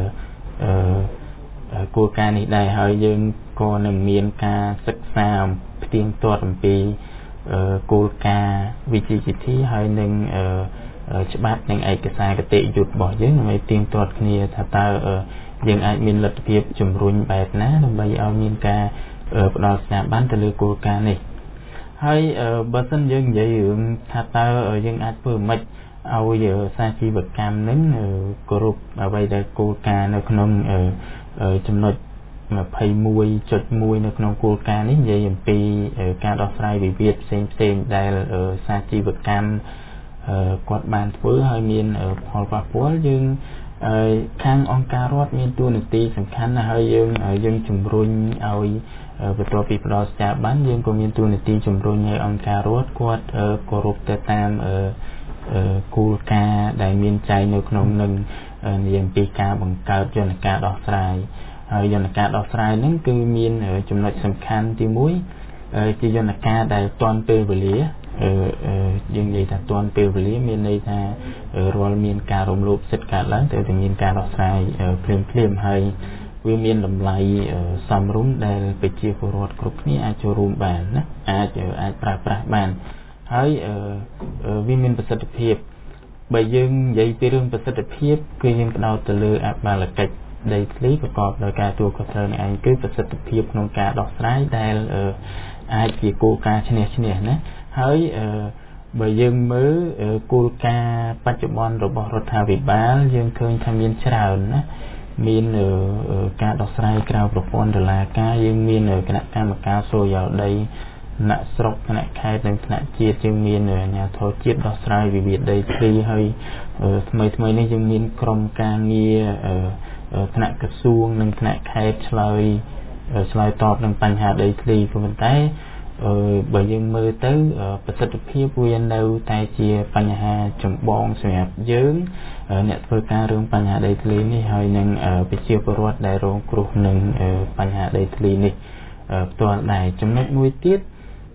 គោលការណ៍នេះដែរហើយយើងក៏នឹងមានការសិក្សាផ្ទៀងផ្ទាត់អំពីគោលការណ៍វិជ្ជាជីវៈហើយនឹងច្បាប់និងឯកសារគតិយុត្តរបស់យើងដើម្បីផ្ទៀងផ្ទាត់គ្នាថាតើយើងអាចមានលទ្ធភាពជំរុញបែបណាដើម្បីឲ្យមានការផ្ដល់ស្ថាប័នទៅលើគោលការណ៍នេះហើយបើសិនយើងនិយាយរឿងថាតើយើងអាចធ្វើម៉េចឲ្យសាជីវកម្មនឹងគោរពអ្វីដែលគោលការណ៍នៅក្នុងចំណុចยี่สิบเอ็ดจุดหนึ่ง នៅក្នុងគោលការណ៍នេះនិយាយអំពីការដោះស្រាយវិវាទផ្សេងផ្សេងដែលសាជីវកម្មគាត់បានធ្វើហើយមានផលប៉ះពាល់យើងខាងអង្គការរដ្ឋមានតួនាទីសំខាន់ណាស់ហើយយើងយើងជំរុញឲ្យបន្ទាប់ពីផ្ដល់ស្ថាប័នយើងក៏មានតួនាទីជំរុញឲ្យអង្គការរដ្ឋគាត់គោរពទៅតាមគោលការណ៍ដែលមានចែងនៅក្នុងនឹងនិយាយអំពីការបង្កើតយន្តការដោះស្រាយហើយយន្តការដោះស្រាយហ្នឹងគឺមានចំណុចសំខាន់ទីមួយជាយន្តការដែលទាន់ពេលវេលាយើងនិយាយថាទាន់ពេលវេលាមានន័យថារាល់មានការរំលោភសិទ្ធិកើតឡើងត្រូវតែមានការដោះស្រាយភ្លាមភ្លាមហើយវាមានតម្លៃសមរម្យដែលប្រជាពលរដ្ឋគ្រប់គ្នាអាចចូលរួមបានណាអាចអាចប្រើប្រាស់បានហើយវាមានប្រសិទ្ធភាពបើយើងនិយាយពីរឿងប្រសិទ្ធភាពគឺយើងផ្ដោតទៅលើអបាលកិច្ចដីធ្លីប្រកបដោយការទទួលខុសត្រូវនេះឯងគឺប្រសិទ្ធភាពក្នុងការដោះស្រាយដែលអាចជាគោលការណ៍ឈ្នះឈ្នះណាហើយបើយើងមើលគោលការណ៍បច្ចុប្បន្នរបស់រដ្ឋាភិបាលយើងឃើញថាមានច្រើនណាមានការដោះស្រាយក្រៅប្រព័ន្ធតុលាការយើងមានគណៈកម្មការសូរយោដីថ្នាក់ស្រុកថ្នាក់ខេត្តនិងថ្នាក់ជាតិយើងមានអាជ្ញាធរជាតិដោះស្រាយវិវាទដីធ្លីហើយថ្មីថ្មីនេះយើងមានក្រុមការងារថ្នាក់ក្រសួងនិងថ្នាក់ខេត្តឆ្លើយឆ្លើយតបនឹងបញ្ហាដីធ្លីក៏ប៉ុន្តែបើយើងមើលទៅប្រសិទ្ធភាពវានៅតែជាបញ្ហាចម្បងសម្រាប់យើងអ្នកធ្វើការរឿងបញ្ហាដីធ្លីនេះហើយនឹងប្រជាពលរដ្ឋដែលរងគ្រោះនឹងបញ្ហាដីធ្លីនេះផ្ទាល់ដែរចំណុចមួយទៀត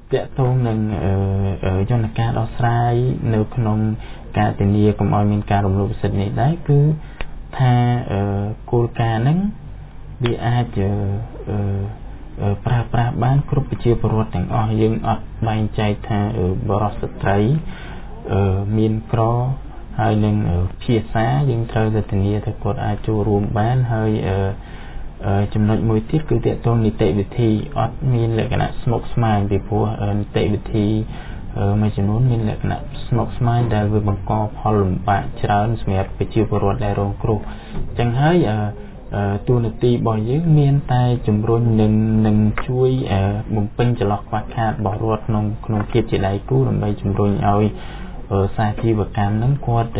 តាក់ទងនឹងយន្តការដោះស្រាយនៅក្នុងការធានាកុំឲ្យមានការរំលោភសិទ្ធិនេះដែរគឺថាគោលការណ៍ហ្នឹងវាអាចប្រើប្រាស់បានគ្រប់ប្រជាពលរដ្ឋទាំងអស់យើងអត់បែងចែកថាបរិសុទ្ធស្ត្រីមានក្រហើយនឹងភាសាយើងត្រូវតែធានាថាគាត់អាចចូលរួមបានហើយចំណុចមួយទៀតគឺទាក់ទងនីតិវិធីអត់មានលក្ខណៈស្មុគស្មាញពីព្រោះនីតិវិធីមួយចំនួនមានលក្ខណៈស្មុគស្មាញដែលវាបង្កផលលំបាកច្រើនសម្រាប់ប្រជាពលរដ្ឋដែលរងគ្រោះអញ្ចឹងហើយតួនាទីរបស់យើងមានតែជំរុញនឹងនឹងជួយបំពេញចន្លោះខ្វះខាតរបស់រដ្ឋក្នុងក្នុងភាពជាដៃគូដើម្បីជំរុញឲ្យសាជីវកម្មហ្នឹងគាត់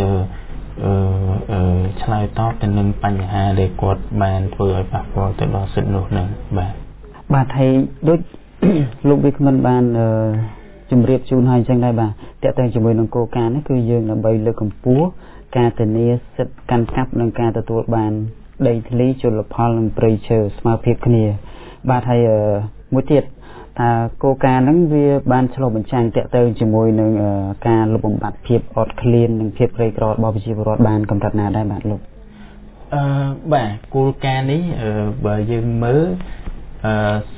ឆ្លើយតបទៅនឹងបញ្ហាដែលគាត់បានធ្វើឲ្យប៉ះពាល់ទៅដល់សិទ្ធិនោះហ្នឹងបាទបាទហើយដូចលោកវិក្កាមបានជំរាបជូនឲ្យអញ្ចឹងដែរបាទតើតើជាមួយនឹងគោលការណ៍នេះគឺយើងដើម្បីលើកកម្ពស់ការធានាសិទ្ធិកាន់កាប់និងការទទួលបានដីធ្លីជលផលនិងព្រៃឈើស្មើភាពគ្នាបាទហើយមួយទៀតថាគោលការណ៍ហ្នឹងវាបានឆ្លុះបញ្ចាំងតើតើជាមួយនឹងការលុបបំបាត់ភាពអត់ឃ្លាននិងភាពក្រីក្ររបស់ប្រជាពលរដ្ឋបានកម្រិតណាដែរបាទលោកអឺបាទគោលការណ៍នេះបើយើងមើលអឺ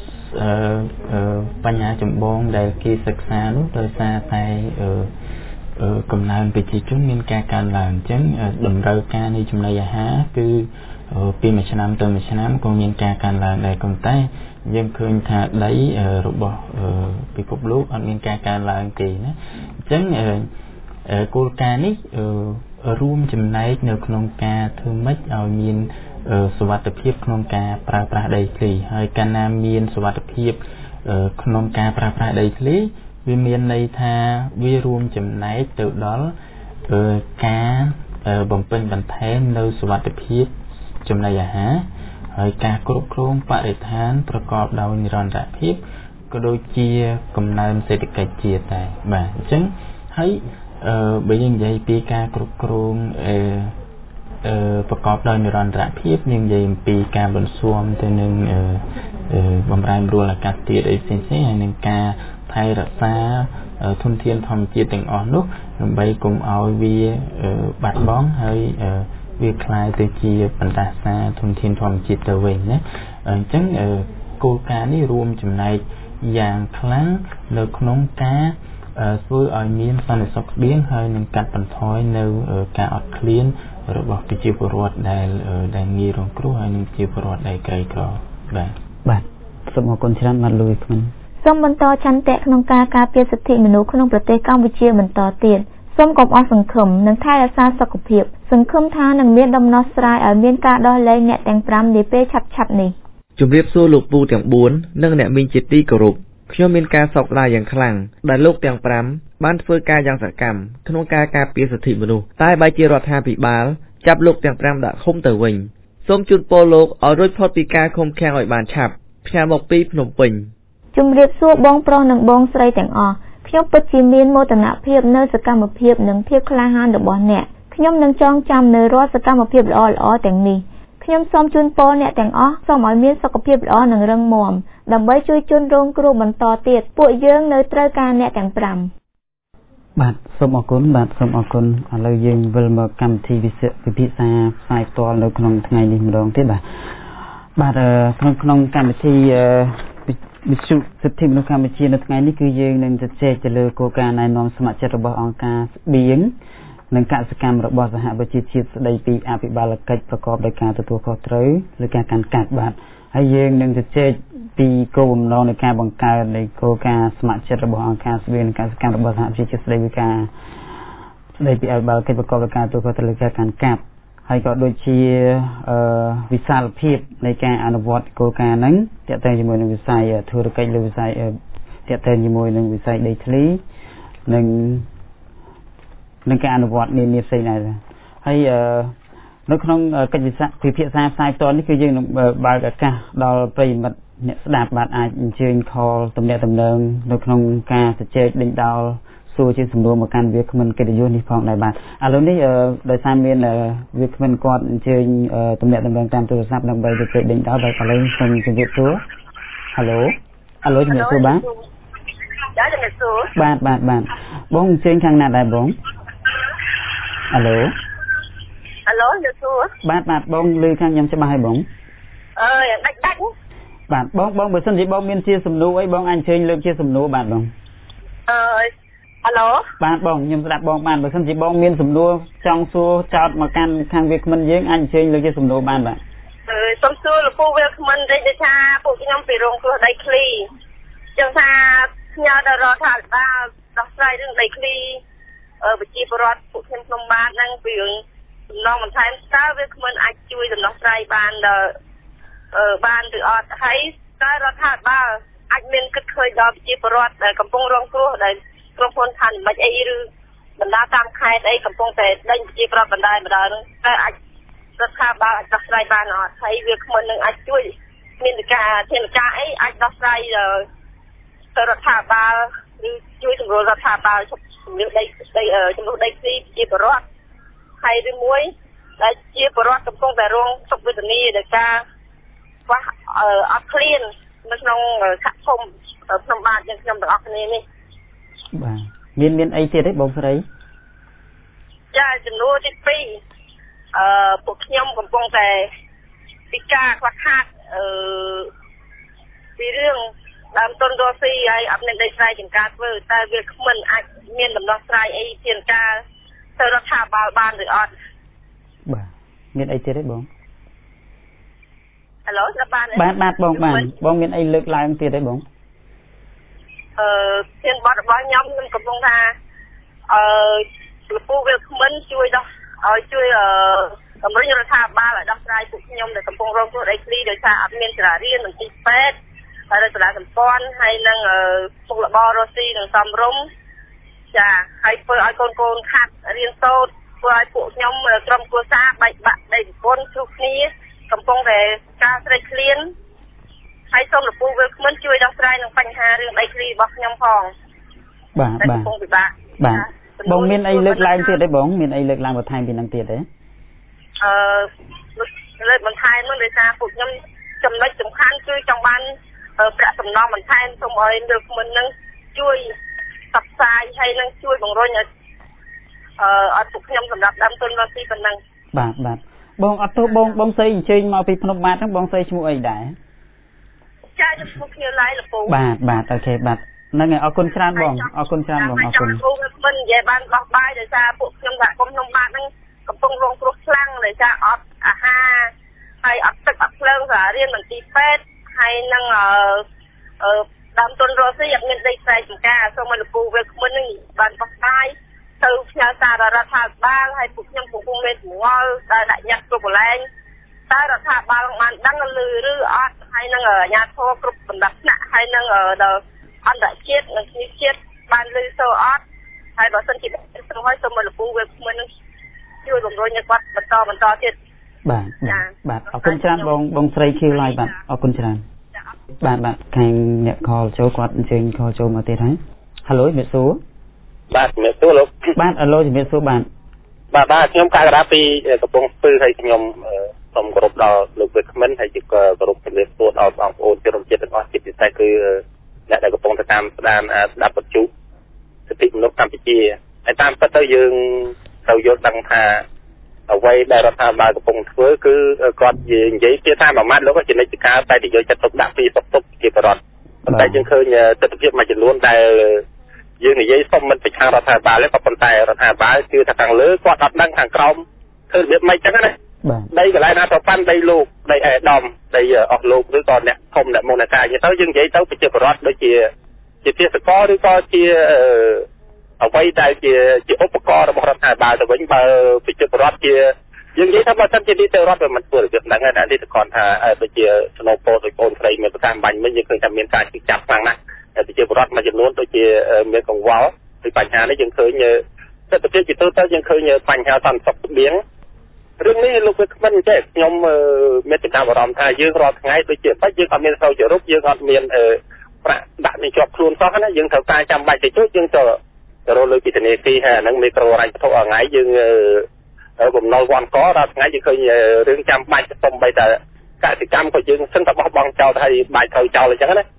បញ្ហាចម្បងដែលគេសិក្សានោះដោយសារតែកំណើនប្រជាជនមានការកើនឡើងអញ្ចឹងតម្រូវការនៃចំណីអាហារគឺពីមួយឆ្នាំទៅមួយឆ្នាំក៏មានការកើនឡើងដែរប៉ុន្តែយើងឃើញថាដីរបស់ពិភពលោកអត់មានការកើនឡើងទេណាអញ្ចឹងគោលការណ៍នេះរួមចំណែកនៅក្នុងការធ្វើម៉េចឲ្យមានសុវត្ថិភាពក្នុងការប្រើប្រាស់ដីធ្លីហើយកាលណាមានសុវត្ថិភាពក្នុងការប្រើប្រាស់ដីធ្លីវាមានន័យថាវារួមចំណែកទៅដល់ការបំពេញបន្ថែមនៅសុវត្ថិភាពចំណីអាហារហើយការគ្រប់គ្រងបរិស្ថានប្រកបដោយនិរន្តរភាពក៏ដូចជាកំណើនសេដ្ឋកិច្ចជាតិដែរបាទអញ្ចឹងហើយបើយើងនិយាយពីការគ្រប់គ្រងអឺប្រកបដោយនិរន្តរភាពយើងនិយាយអំពីការបន្ស៊ាំទៅនឹងបំរែបំរួលអាកាសធាតុអីផ្សេងៗហើយនឹងការថែរក្សាធនធានធម្មជាតិទាំងអស់នោះដើម្បីកុំឲ្យវាបាត់បង់ហើយវាคล้ายទៅជាបណ្ដាសាធនធានធម្មជាតិទៅវិញណាអញ្ចឹងគោលការណ៍នេះរួមចំណែកយ៉ាងខ្លាំងនៅក្នុងការធ្វើឲ្យមានសន្តិសុខស្បៀងហើយនឹងកាត់បន្ថយនៅការអត់ឃ្លានរបស់ប្រជាពលរដ្ឋដែលដែលងាយរងគ្រោះហើយនឹងប្រជាពលរដ្ឋដែលក្រីក្របាទបាទសូមអរគុណច្រើនបាទលោកវិក្កាមសូមបន្តឆន្ទៈក្នុងការការពារសិទ្ធិមនុស្សក្នុងប្រទេសកម្ពុជាបន្តទៀតសូមកុំអស់សង្ឃឹមនិងថែរក្សាសុខភាពសង្ឃឹមថានឹងមានដំណោះស្រាយឲ្យមានការដោះលែងអ្នកទាំង5នាពេលឆាប់ៗនេះជម្រាបសួរលោកពូទាំង4និងអ្នកមីងជាទីគោរពខ្ញុំមានការសោកស្ដាយយ៉ាងខ្លាំងដែលលោកទាំង5បានធ្វើការយ៉ាងសកម្មក្នុងការការពារសិទ្ធិមនុស្សតែបែរជារដ្ឋាភិបាលចាប់លោកទាំង5ដាក់ឃុំទៅវិញសូមជូនពរលោកឲ្យរួចផុតពីការឃុំឃាំងឲ្យបានឆាប់ផ្ញើមកពីភ្នំពេញជម្រាបសួរបងប្រុសនិងបងស្រីទាំងអស់ខ្ញុំពិតជាមានមោទនភាពនៅសកម្មភាពនិងភាពក្លាហានរបស់អ្នកខ្ញុំនឹងចងចាំនៅរាល់សកម្មភាពល្អៗទាំងនេះខ្ញុំសូមជូនពរអ្នកទាំងអស់សូមឲ្យមានសុខភាពល្អនិងរឹងមាំដើម្បីជួយជនរងគ្រោះបន្តទៀតពួកយើងនៅត្រូវការអ្នកទាំង5 បាទសូមអរគុណបាទសូមអរគុណឥឡូវយើងវិលមកកម្មវិធីវិភាសាផ្សាយផ្ទាល់នៅក្នុងថ្ងៃនេះម្ដងទៀតបាទបាទក្នុងក្នុងកម្មវិធីវិទ្យុសិទ្ធិមនុស្សកម្ពុជានៅថ្ងៃនេះគឺយើងនឹងជជែកទៅលើគោលការណ៍ណែនាំស្ម័គ្រចិត្តរបស់អង្គការស្បៀងនិងកសិកម្មរបស់សហប្រជាជាតិស្ដីពីអភិបាលកិច្ចប្រកបដោយការទទួលខុសត្រូវឬការកាន់កាប់បាទហើយយើងនឹងជជែកពីគោលបំណងនៃការបង្កើតនៃគោលការណ៍ស្ម័គ្រចិត្តរបស់អង្គការស្បៀងនិងកសិកម្មរបស់សហប្រជាជាតិស្ដីពីការស្ដីពីអភិបាលកិច្ចប្រកបដោយការទទួលខុសត្រូវឬការកាន់កាប់ហើយក៏ដូចជាអឺវិសាលភាពនៃការអនុវត្តគោលការណ៍ហ្នឹងទាក់ទងជាមួយនឹងវិស័យធុរកិច្ចឬវិស័យទាក់ទងជាមួយនឹងវិស័យដីធ្លីនិងនឹងការអនុវត្តនានាផ្សេងដែរហើយអឺនៅក្នុងកិច្ចពិភាក្សាផ្សាយផ្ទាល់នេះគឺយើងនឹងបើកឱកាសដល់ប្រិយមិត្តអ្នកស្ដាប់បាទអាចអញ្ជើញ call ទំនាក់ទំនងនៅក្នុងការជជែកដេញដោលសួរជាសំណួរមកកាន់វាគ្មិនកិត្តិយសនេះផងដែរបាទឥឡូវនេះដោយសារមានវាគ្មិនគាត់អញ្ជើញទំនាក់ទំនងតាមទូរស័ព្ទដើម្បីជជែកដេញដោលបាទឥឡូវសូមជម្រាបសួរ Halo Halo ជំរាបសួរបាទចាជំរាបសួរបាទបាទបាទបងអញ្ជើញខាងណាដែរបងអាឡូអាឡូជំរាបសួរបាទបាទបងឮខាងខ្ញុំច្បាស់ហើយបងអើយដាច់ដាច់បាទបងបងបើសិនជាបងមានជាសំណួរអីបងអញ្ជើញលើកជាសំណួរបាទបងអើយអាឡូបាទបងខ្ញុំស្ដាប់បងបានបើសិនជាបងមានសំណួរចង់សួរចោតមកកាន់ខាងវាគ្មិនយើងអញ្ជើញលើកជាសំណួរបានបាទអើយសូមសួរលោកពូវាគ្មិនដូចថាពួកខ្ញុំពីរងគ្រោះដីឃ្លីចឹងថាផ្ញើដល់រដ្ឋាភិបាលដោះស្រាយរឿងដីឃ្លីអឺប្រជាពលរដ្ឋពួកខ្ញុំក្នុងបានហ្នឹងពីរឿងសំណងបន្ថែមតើវាគ្មិនអាចជួយដំណោះស្រាយបានដល់អឺបានឬអត់ហើយតើរដ្ឋាភិបាលអាចមានគិតឃើញដល់ប្រជាពលរដ្ឋដែលកំពុងរងគ្រោះដែលក្រុមហ៊ុនឋានមិនអីឬបណ្ដាតាមខេត្តអីកំពុងតែដេញប្រជាពលរដ្ឋបណ្ដាបណ្ដាហ្នឹងតើអាចរដ្ឋាភិបាលអាចដោះស្រាយបានអត់ហើយវាគ្មិននឹងអាចជួយមានការធានាការអីអាចដោះស្រាយទៅរដ្ឋាភិបាលឬជួយសម្រួលរដ្ឋាភិបាលជំនួសដីដីជំនួសដីទីជាបរដ្ឋហើយឬមួយដែលជាបរដ្ឋកំពុងតែរងទុក្ខវេទនាដោយការខ្វះអត់ឃ្លាននៅក្នុងសហគមន៍ក្នុងបាទយើងខ្ញុំទាំងអស់គ្នានេះបាទមានមានអីទៀតទេបងស្រីចាចំនួនទីពីរអឺពួកខ្ញុំកំពុងតែពិការខ្វះខាតអឺពីរឿងដើមទុនរស់ស៊ីហើយអត់មានដីស្រែចម្ការធ្វើតើវាគ្មិនអាចមានដំណោះស្រាយអីជាការទៅរដ្ឋាភិបាលបានឬអត់បាទមានអីទៀតទេបងហៅស្ដាប់បានបាទបាទបងបាទបងមានអីលើកឡើងទៀតទេបងអឺធានបទរបស់ខ្ញុំខ្ញុំកំពុងថាអឺលោកពូវាគ្មិនជួយដោះឲ្យជួយអឺតម្រង់រដ្ឋាភិបាលឲ្យដោះស្រាយពួកខ្ញុំដែលកំពុងរងគ្រោះដីឃ្លីដោយសារអត់មានសាលារៀនមន្ទីរពេទ្យហើយសាលាសម្ព័ន្ធហើយនឹងពុកលបរស់ស៊ីនឹងសំរុំចាហើយធ្វើឲ្យកូនកូនខាត់រៀនសូត្រធ្វើឲ្យពួកខ្ញុំក្រុមគ្រួសារបែកបាក់ដីប្រពន្ធជួបគ្នាកំពុងតែការស្រេកឃ្លានហើយសូមលោកពូវាគ្មិនជួយដោះស្រាយនឹងបញ្ហារឿងដីឃ្លីរបស់ខ្ញុំផងបាទបាទកំពុងពិបាកបាទបងមានអីលើកឡើងទៀតទេបងមានអីលើកឡើងបន្ថែមពីនឹងទៀតទេអឺលើកបន្ថែមនោះដោយសារពួកខ្ញុំចំណុចសំខាន់គឺចង់បានប្រាក់សំណងបន្ថែមសូមឲ្យលោកគ្មិននឹងជួយផ្សព្វផ្សាយហើយនឹងជួយបង្រុញឲ្យអឺអត់ពួកខ្ញុំសម្រាប់ដើមទុនរស់ស៊ីប៉ុណ្ណឹងបាទបាទបងអត់ទោះបងបងស្រីអញ្ជើញមកពីភ្នំបាទហ្នឹងបងស្រីឈ្មោះអីដែរចាឈ្មោះខៀវឡៃលពូបាទបាទអូខេបាទហ្នឹងហើយអរគុណច្រើនបងអរគុណច្រើនបងអរគុណគ្រូមិននិយាយបានបោះបាយដោយសារពួកខ្ញុំសហគមន៍ភ្នំបាទហ្នឹងកំពុងរងគ្រោះខ្លាំងដោយសារអត់អាហារហើយអត់ទឹកអត់ភ្លើងសាលារៀនមន្ទីរពេទ្យហើយនឹងអឺអឺដើមទុនរស់ស៊ីអត់មានដីស្រែចម្ការសូមឲ្យលោកពូវាគ្មិននឹងបានបោះបាយទៅផ្ញើសាររដ្ឋាភិបាលហើយពួកខ្ញុំកំពុងមានងល់ដែលដាក់ញត្តិគ្រប់កន្លែងតើរដ្ឋាភិបាលបានដឹងឬឬអត់ហើយនឹងអាជ្ញាធរគ្រប់បណ្ដាថ្នាក់ហើយនឹងដល់អន្តរជាតិនិងជាតិបានឮសូរអត់ហើយបើសិនជាសូមឲ្យសូមឲ្យលោកពូវាគ្មិននឹងជួយបង្រួញឲ្យគាត់បន្តបន្តទៀតបាទបាទអរគុណច្រើនបងបងស្រីខៀវឡៃបាទអរគុណច្រើនបាទបាទខាងអ្នកខលចូលគាត់អញ្ជើញខលចូលមកទៀតហើយហៅជំរាបសួរបាទជំរាបសួរលោកបាទអឡូជំរាបសួរបាទបាទបាទខ្ញុំកាកដាពីកំពង់ស្ពឺហើយខ្ញុំសូមគោរពដល់លោកវិក្កាមិនហើយជាគោរពជំរាបសួរដល់បងប្អូនជនរួមជាតិទាំងអស់ជាពិសេសគឺអ្នកដែលកំពុងតាមស្ដានស្ដាប់បទជុសិទ្ធិមនុស្សកម្ពុជាហើយតាមពិតទៅយើងត្រូវយល់ដឹងថាអ្វីដែលរដ្ឋាភិបាលកំពុងធ្វើគឺគាត់និយាយពីថាមួយម៉ាត់លោកជានិច្ចកាលតែយកចិត្តទុកដាក់ពីសុខទុក្ខជាបរិបទប៉ុន្តែយើងឃើញទស្សនវិជ្ជាមួយចំនួនដែលយើងនិយាយសុំមិនប្រឆាំងរដ្ឋាភិបាលទេក៏ប៉ុន្តែរដ្ឋាភិបាលគឺថាខាងលើគាត់អត់ដឹងខាងក្រោមធ្វើរបៀបម៉េចចឹងណាដីកន្លែងណាទៅប៉ាន់ដីលោកដីអេដាមដីអស់លោកឬក៏អ្នកធំអ្នកមុនអ្នកការទៅយើងនិយាយទៅប្រជាពលរដ្ឋដូចជាជាទេសកលឬក៏ជាអ្វីដែលជាជាឧបករណ៍របស់រដ្ឋាភិបាលទៅវិញបើប្រជាពលរដ្ឋជាយើងនិយាយថាបើសិនជានីតិរដ្ឋវាមិនធ្វើរបៀបហ្នឹងទេតែគាត់ថាដូចជាស្នូពោដូចបងស្រីមានប្រកាសបាញ់មិញយើងឃើញថាមានការជិះចាប់ខ្លាំងណាស់ប្រជាពលរដ្ឋមួយចំនួនដូចជាមានកង្វល់ពីបញ្ហានេះយើងឃើញទស្សនវិជ្ជាទៅទៅយើងឃើញបញ្ហាសន្តិសុខស្បៀងរឿងនេះលោកវិក្កាមិនចេះខ្ញុំមានចំណាប់អារម្មណ៍ថាយើងរាល់ថ្ងៃដូចជាបាច់យើងអត់មានសូវជារូបយើងអត់មានប្រាក់ដាក់នេះជាប់ខ្លួនសោះណាយើងត្រូវការចាំបាច់ទៅជួយយើងទៅទៅរកលើពីធនាគារហើយអាហ្នឹងមីក្រូរ៉ាច់វត្ថុអាថ្ងៃយើងបំណុលវ៉ាន់ករាល់ថ្ងៃយើងឃើញរឿងចាំបាច់សំបីតែកសិកម្មក៏យើងសឹងតែបោះបង់ចោលទៅហើយបាច់ត្រូវចោលអញ្ចឹងណា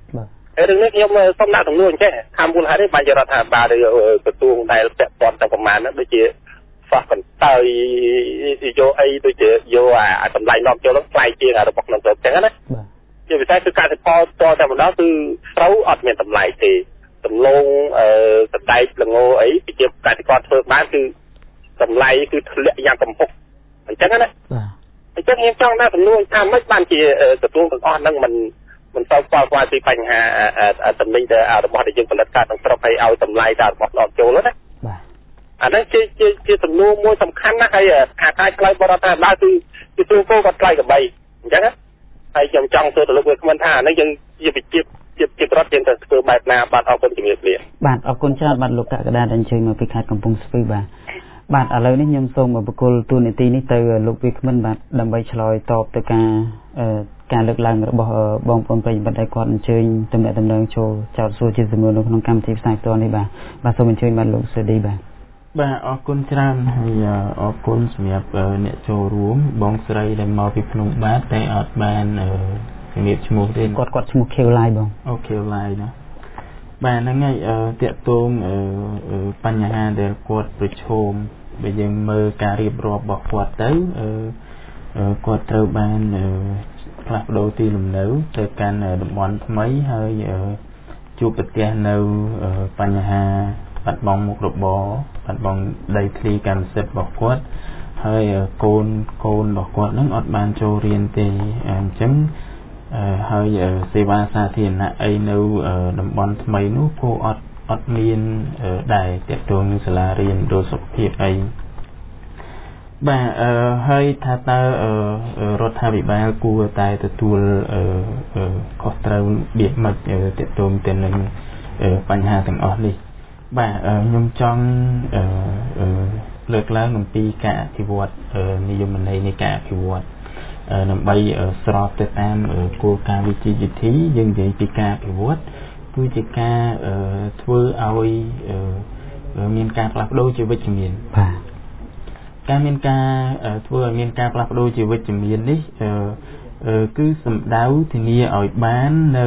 ហើយរឿងនេះខ្ញុំសូមដាក់សំណួរអញ្ចឹងថាមូលហេតុនេះបានជារដ្ឋាភិបាលឬក្រសួងដែលពាក់ព័ន្ធតែប្រមាណហ្នឹងដូចជាសោះកន្តើយយកអីដូចជាយកអាតម្លៃនាំចូលហ្នឹងថ្លៃជាងរបស់ក្នុងស្រុកអញ្ចឹងណាជាពិសេសគឺកសិផលតតែម្ដងគឺត្រូវអត់មានតម្លៃទេដំឡូងអឺសណ្តែកល្ងអីជាកសិករធ្វើបានគឺតម្លៃគឺធ្លាក់យ៉ាងកំហុកអញ្ចឹងណាបាទអញ្ចឹងខ្ញុំចង់ដាក់សំណួរថាម៉េចបានជាក្រសួងទាំងអស់ហ្នឹងមិនមិនទៅស្គាល់ស្គាល់ពីបញ្ហាតំណែងរបស់ដែលយើងផលិតកើតក្នុងស្រុកហើយឲ្យតម្លៃដល់របស់ដល់ចូលណាបាទអានេះជាជាជាសំណួរមួយសំខាន់ណាស់ហើយខាងឆ្លើយបរដ្ឋាភិបាលគឺគឺទូគោក៏ឆ្លើយក៏បីអញ្ចឹងណាហើយខ្ញុំចង់សួរទៅលោកវាគ្មិនថាអានេះយើងជាវិជាជាជារដ្ឋយើងទៅធ្វើបែបណាបាទអរគុណជំរាបលាបាទអរគុណច្រើនបាទលោកកក្កដាដែលអញ្ជើញមកពីខេត្តកំពង់ស្ពឺបាទបាទឥឡូវនេះខ្ញុំសូមបកគលទូនីតិនេះទៅលោកវាគ្មិនបាទដើម្បីឆ្លើយតបទៅការការលើកឡើងរបស់បងប្អូនប្រិយមិត្តដែលគាត់អញ្ជើញតំណែងតំណែងចូលចោទសួរជាសំណួរនៅក្នុងកម្មវិធីផ្សាយផ្ទាល់នេះបាទបាទសូមអញ្ជើញបាទលោកសេឌីបាទបាទអរគុណច្រើនហើយអរគុណសម្រាប់អ្នកចូលរួមបងស្រីដែលមកពីភ្នំបាទតែអត់បានជំរាបឈ្មោះទេគាត់គាត់ឈ្មោះ Kewlai បងអូ Kewlai ណាបាទហ្នឹងហើយតាក់ទងបញ្ហាដែលគាត់ប្រឈមបើយើងមើលការរៀបរាប់របស់គាត់ទៅគាត់ត្រូវបានផ្លាស់ប្ដូរទីលំនៅទៅកាន់តំបន់ថ្មីហើយជួបប្រទះនៅបញ្ហាបាត់បង់មុខរបរបាត់បង់ដីធ្លីកម្មសិទ្ធិរបស់គាត់ហើយកូនកូនរបស់គាត់នឹងអត់បានចូលរៀនទេអញ្ចឹងហើយសេវាសាធារណៈអីនៅតំបន់ថ្មីនោះក៏អត់អត់មានដែរទាក់ទងនឹងសាលារៀនដូចសុខភាពអីបាទហើយថាតើរដ្ឋាភិបាលគួរតែទទួលខុសត្រូវរបៀបម៉េចទាក់ទងទៅនឹងបញ្ហាទាំងអស់នេះបាទខ្ញុំចង់លើកឡើងអំពីការអភិវឌ្ឍនិយមន័យនៃការអភិវឌ្ឍដើម្បីស្របទៅតាមគោលការណ៍វិជ្ជាជីវៈយើងនិយាយពីការអភិវឌ្ឍគឺជាការធ្វើឲ្យមានការផ្លាស់ប្ដូរជាវិជ្ជមានបាទការមានការធ្វើឲ្យមានការផ្លាស់ប្ដូរជាវិជ្ជមាននេះគឺសំដៅធានាឲ្យបាននៅ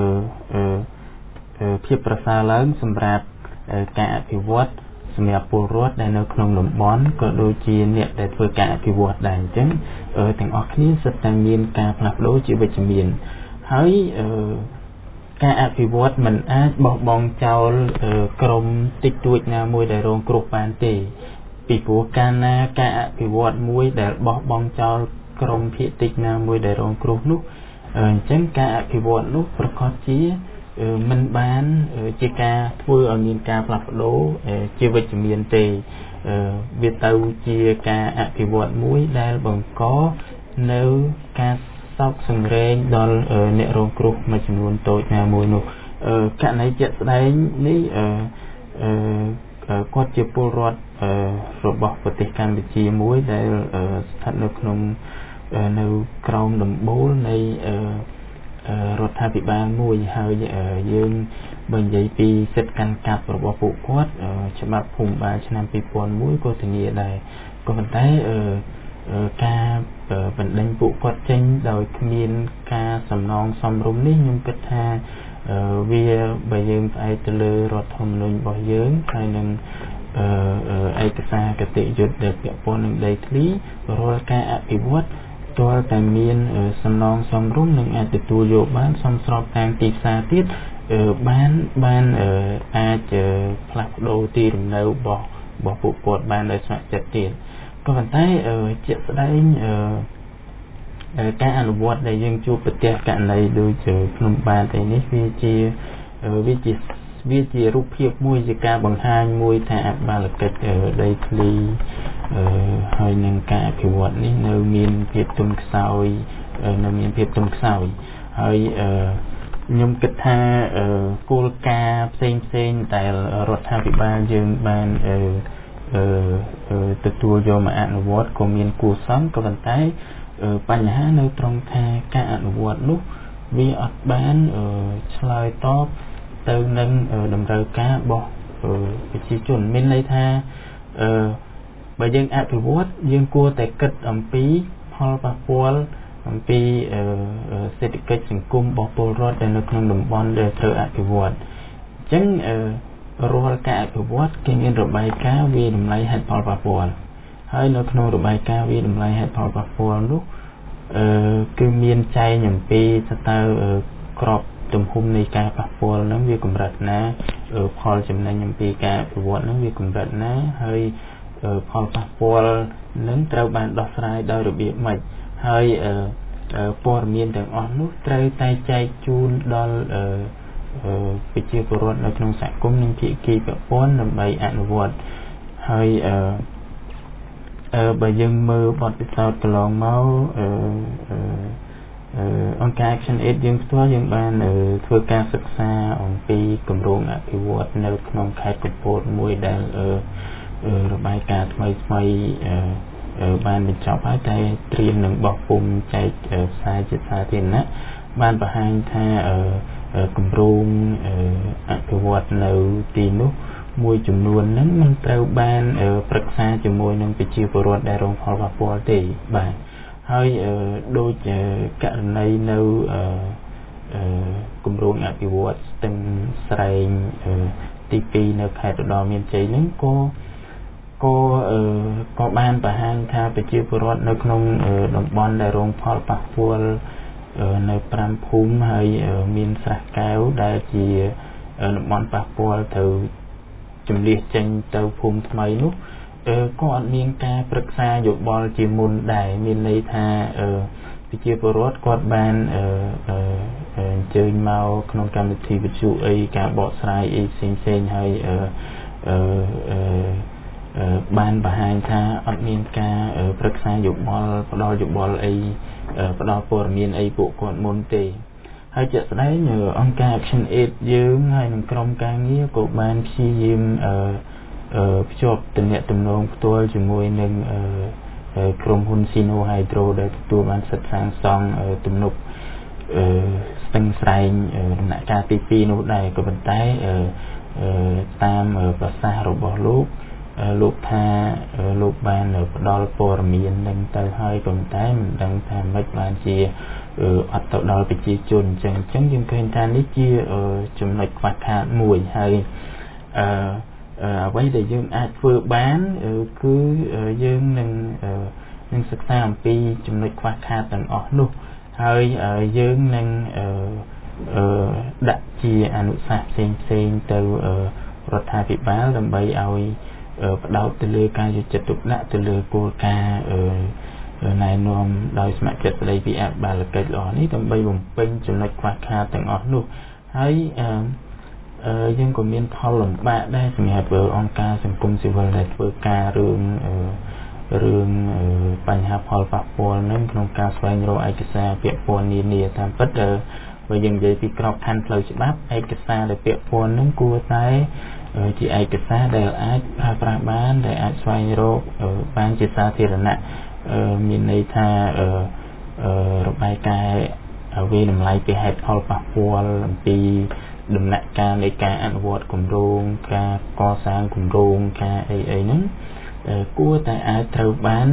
ភាពប្រសើរឡើងសម្រាប់ការអភិវឌ្ឍសម្រាប់ពលរដ្ឋដែលនៅក្នុងតំបន់ក៏ដូចជាអ្នកដែលធ្វើការអភិវឌ្ឍដែរអញ្ចឹងទាំងអស់គ្នាសុទ្ធតែមានការផ្លាស់ប្ដូរជាវិជ្ជមានហើយការអភិវឌ្ឍមិនអាចបោះបង់ចោលក្រុមតិចតួចណាមួយដែលរងគ្រោះបានទេពីព្រោះកាលណាការអភិវឌ្ឍមួយដែលបោះបង់ចោលក្រុមភាគតិចណាមួយដែលរងគ្រោះនោះអញ្ចឹងការអភិវឌ្ឍនោះប្រកាសជាមិនបានជាការធ្វើឲ្យមានការផ្លាស់ប្ដូរជាវិជ្ជមានទេវាទៅជាការអភិវឌ្ឍមួយដែលបង្កនៅការសោកសង្រេងដល់អ្នករងគ្រោះមួយចំនួនតូចណាមួយនោះករណីជាក់ស្ដែងនេះគាត់ជាពលរដ្ឋរបស់ប្រទេសកម្ពុជាមួយដែលស្ថិតនៅក្នុងនៅក្រោមដំបូលនៃរដ្ឋាភិបាលមួយហើយយើងបើនិយាយពីសិទ្ធិកាន់កាប់របស់ពួកគាត់ច្បាប់ភូមិបាលឆ្នាំពីរពាន់មួយក៏ធានាដែរក៏ប៉ុន្តែការបណ្ដេញពួកគាត់ចេញដោយគ្មានការសំណងសមរម្យនេះខ្ញុំគិតថាវាបើយើងផ្អែកទៅលើរដ្ឋធម្មនុញ្ញរបស់យើងហើយនឹងឯកសារគតិយុត្តដែលពាក់ព័ន្ធនឹងដីធ្លីរាល់ការអភិវឌ្ឍទាល់តែមានសំណងសមរម្យនឹងអាចទទួលយកបានសមស្របតាមទីផ្សារទៀតបានបានអាចផ្លាស់ប្ដូរទីលំនៅរបស់របស់ពួកគាត់បានដោយស្ម័គ្រចិត្តទៀតក៏ប៉ុន្តែជាក់ស្ដែងការអនុវត្តដែលយើងជួបប្រទះករណីដូចជាភ្នំបាទឯនេះវាជាវាជាវាជារូបភាពមួយជាការបង្ហាញមួយថាអបាលកិច្ចដីធ្លីហើយនឹងការអភិវឌ្ឍនេះនៅមានភាពទន់ខ្សោយនៅមានភាពទន់ខ្សោយហើយខ្ញុំគិតថាគោលការណ៍ផ្សេងផ្សេងដែលរដ្ឋាភិបាលយើងបានទទួលយកមកអនុវត្តក៏មានគួរសមក៏ប៉ុន្តែបញ្ហានៅត្រង់ថាការអនុវត្តនោះវាអត់បានឆ្លើយតបទៅនឹងតម្រូវការរបស់ប្រជាជនមានន័យថាបើយើងអភិវឌ្ឍយើងគួរតែគិតអំពីផលប៉ះពាល់អំពីសេដ្ឋកិច្ចសង្គមរបស់ពលរដ្ឋដែលនៅក្នុងតំបន់ដែលត្រូវអភិវឌ្ឍអញ្ចឹងរាល់ការអភិវឌ្ឍគេមានរបាយការណ៍វាតម្លៃហេតុផលប៉ះពាល់ហើយនៅក្នុងរបាយការណ៍វាតម្លៃហេតុផលប៉ះពាល់នោះអឺគឺមានចែងអំពីស្ទើរក្របទំហំនៃការប៉ះពាល់ហ្នឹងវាកម្រិតណាផលចំណេញអំពីការអភិវឌ្ឍហ្នឹងវាកម្រិតណាហើយផលប៉ះពាល់នឹងត្រូវបានដោះស្រាយដោយរបៀបម៉េចហើយព័ត៌មានទាំងអស់នោះត្រូវតែចែកជូនដល់ប្រជាពលរដ្ឋនៅក្នុងសហគមន៍និងភាគីពាក់ព័ន្ធដើម្បីអនុវត្តហើយអឺបើយើងមើលបទពិសោធន៍កន្លងមកអឺអង្គការ Action Aid យើងផ្ទាល់យើងបានធ្វើការសិក្សាអំពីគម្រោងអភិវឌ្ឍនៅក្នុងខេត្តកំពតមួយដែលរបាយការណ៍ថ្មីថ្មីបានបញ្ចប់ហើយតែត្រៀមនឹងបោះពុម្ពចែកផ្សាយជាសាធារណៈបានបង្ហាញថាគម្រោងអភិវឌ្ឍនៅទីនោះមួយចំនួនហ្នឹងមិនត្រូវបានប្រឹក្សាជាមួយនឹងប្រជាពលរដ្ឋដែលរងផលប៉ះពាល់ទេបាទហើយដូចករណីនៅគម្រោងអភិវឌ្ឍស្ទឹងស្រែងទីពីរនៅខេត្តឧត្តរមានជ័យហ្នឹងក៏ក៏ក៏បានបង្ហាញថាប្រជាពលរដ្ឋនៅក្នុងតំបន់ដែលរងផលប៉ះពាល់នៅប្រាំភូមិហើយមានស្រះកែវដែលជាតំបន់ប៉ះពាល់ទៅជំនះចេញទៅភូមិថ្មីនោះក៏អត់មានការប្រឹក្សាយោបល់ជាមុនដែរមានន័យថាប្រជាពលរដ្ឋគាត់បានអញ្ជើញមកក្នុងកម្មវិធីវិទ្យុអីការបកស្រាយអីផ្សេងៗហើយបានបង្ហាញថាអត់មានការប្រឹក្សាយោបល់ផ្ដល់យោបល់អីផ្ដល់ព័ត៌មានអីពួកគាត់មុនទេហើយជាក់ស្ដែងអង្គការ Action Aid យើងហើយនឹងក្រុមការងារក៏បានព្យាយាមភ្ជាប់ទំនាក់ទំនងផ្ទាល់ជាមួយនឹងក្រុមហ៊ុន Sino Hydro ដែលទទួលបានសិទ្ធិសាងសង់ទំនប់ស្ទឹងស្រែងដំណាក់កាលទីពីរនោះដែរក៏ប៉ុន្តែតាមប្រសាសន៍របស់លោកលោកថាលោកបានផ្ដល់ព័ត៌មាននឹងទៅហើយប៉ុន្តែមិនដឹងថាម៉េចបានជាអត់ទៅដល់ប្រជាជនអញ្ចឹងអញ្ចឹងយើងឃើញថានេះជាចំណុចខ្វះខាតមួយហើយអឺអ្វីដែលយើងអាចធ្វើបានគឺយើងនឹងនឹងសិក្សាអំពីចំណុចខ្វះខាតទាំងអស់នោះហើយយើងនឹងដាក់ជាអនុសាសន៍ផ្សេងផ្សេងទៅរដ្ឋាភិបាលដើម្បីឲ្យផ្ដោតទៅលើការយកចិត្តទុកដាក់ទៅលើគោលការណ៍ណែនាំដោយស្ម័គ្រចិត្តស្ដីពីអភិបាលកិច្ចល្អនេះដើម្បីបំពេញចំណុចខ្វះខាតទាំងអស់នោះហើយយើងក៏មានផលលំបាកដែរសម្រាប់អង្គការសង្គមស៊ីវិលដែលធ្វើការរឿងរឿងបញ្ហាផលប៉ះពាល់នឹងក្នុងការស្វែងរកឯកសារពាក់ព័ន្ធនានាតាមពិតបើយើងនិយាយពីក្របខ័ណ្ឌផ្លូវច្បាប់ឯកសារដែលពាក់ព័ន្ធនឹងគួរតែជាឯកសារដែលអាចប្រើប្រាស់បានដែលអាចស្វែងរកបានជាសាធារណៈមានន័យថារបាយការណ៍អ្វីតម្លៃពីហេតុផលប៉ះពាល់អំពីដំណាក់កាលនៃការអនុវត្តគម្រោងការកសាងគម្រោងការអីអីហ្នឹងគួរតែអាចត្រូវបាន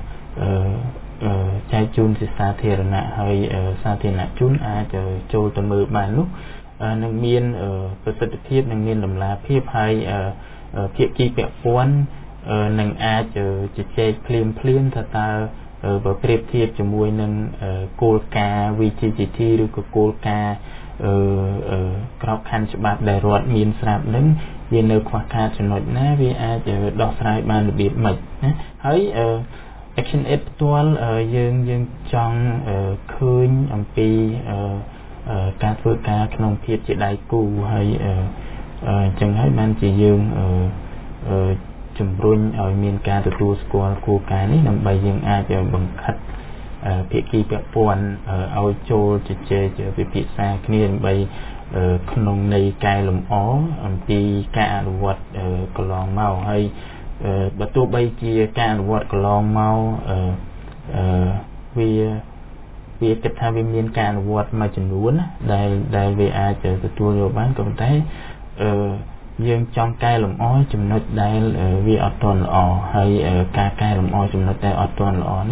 ចែកជូនជាសាធារណៈហើយសាធារណជនអាចចូលទៅមើលបាននោះនឹងមានប្រសិទ្ធភាពនិងមានតម្លាភាពហើយភាគីពាក់ព័ន្ធនឹងអាចជជែកភ្លាមភ្លាមថាតើបើប្រៀបធៀបជាមួយនឹងគោលការណ៍ វី ជី ជី ទី ឬក៏គោលការណ៍ក្របខ័ណ្ឌច្បាប់ដែលរដ្ឋមានស្រាប់នឹងវានៅខ្វះខាតចំណុចណាវាអាចដោះស្រាយបានរបៀបម៉េចណាហើយ Action Aid ផ្ទាល់យើងយើងចង់ឃើញអំពីការធ្វើការក្នុងភាពជាដៃគូហើយអញ្ចឹងហើយបានជាយើងជំរុញឲ្យមានការទទួលស្គាល់គោលការណ៍នេះដើម្បីយើងអាចបង្ខិតភាគីពាក់ព័ន្ធឲ្យចូលជជែកពិភាក្សាគ្នាដើម្បីក្នុងន័យកែលម្អអំពីការអនុវត្តកន្លងមកហើយបើទោះបីជាការអនុវត្តកន្លងមកវាវាគិតថាវាមានការអនុវត្តមួយចំនួនដែលដែលវាអាចទទួលយកបានក៏ប៉ុន្តែយើងចង់កែលម្អចំណុចដែលវាអត់ទាន់ល្អហើយការកែលម្អចំណុចដែលអត់ទាន់ល្អនេះ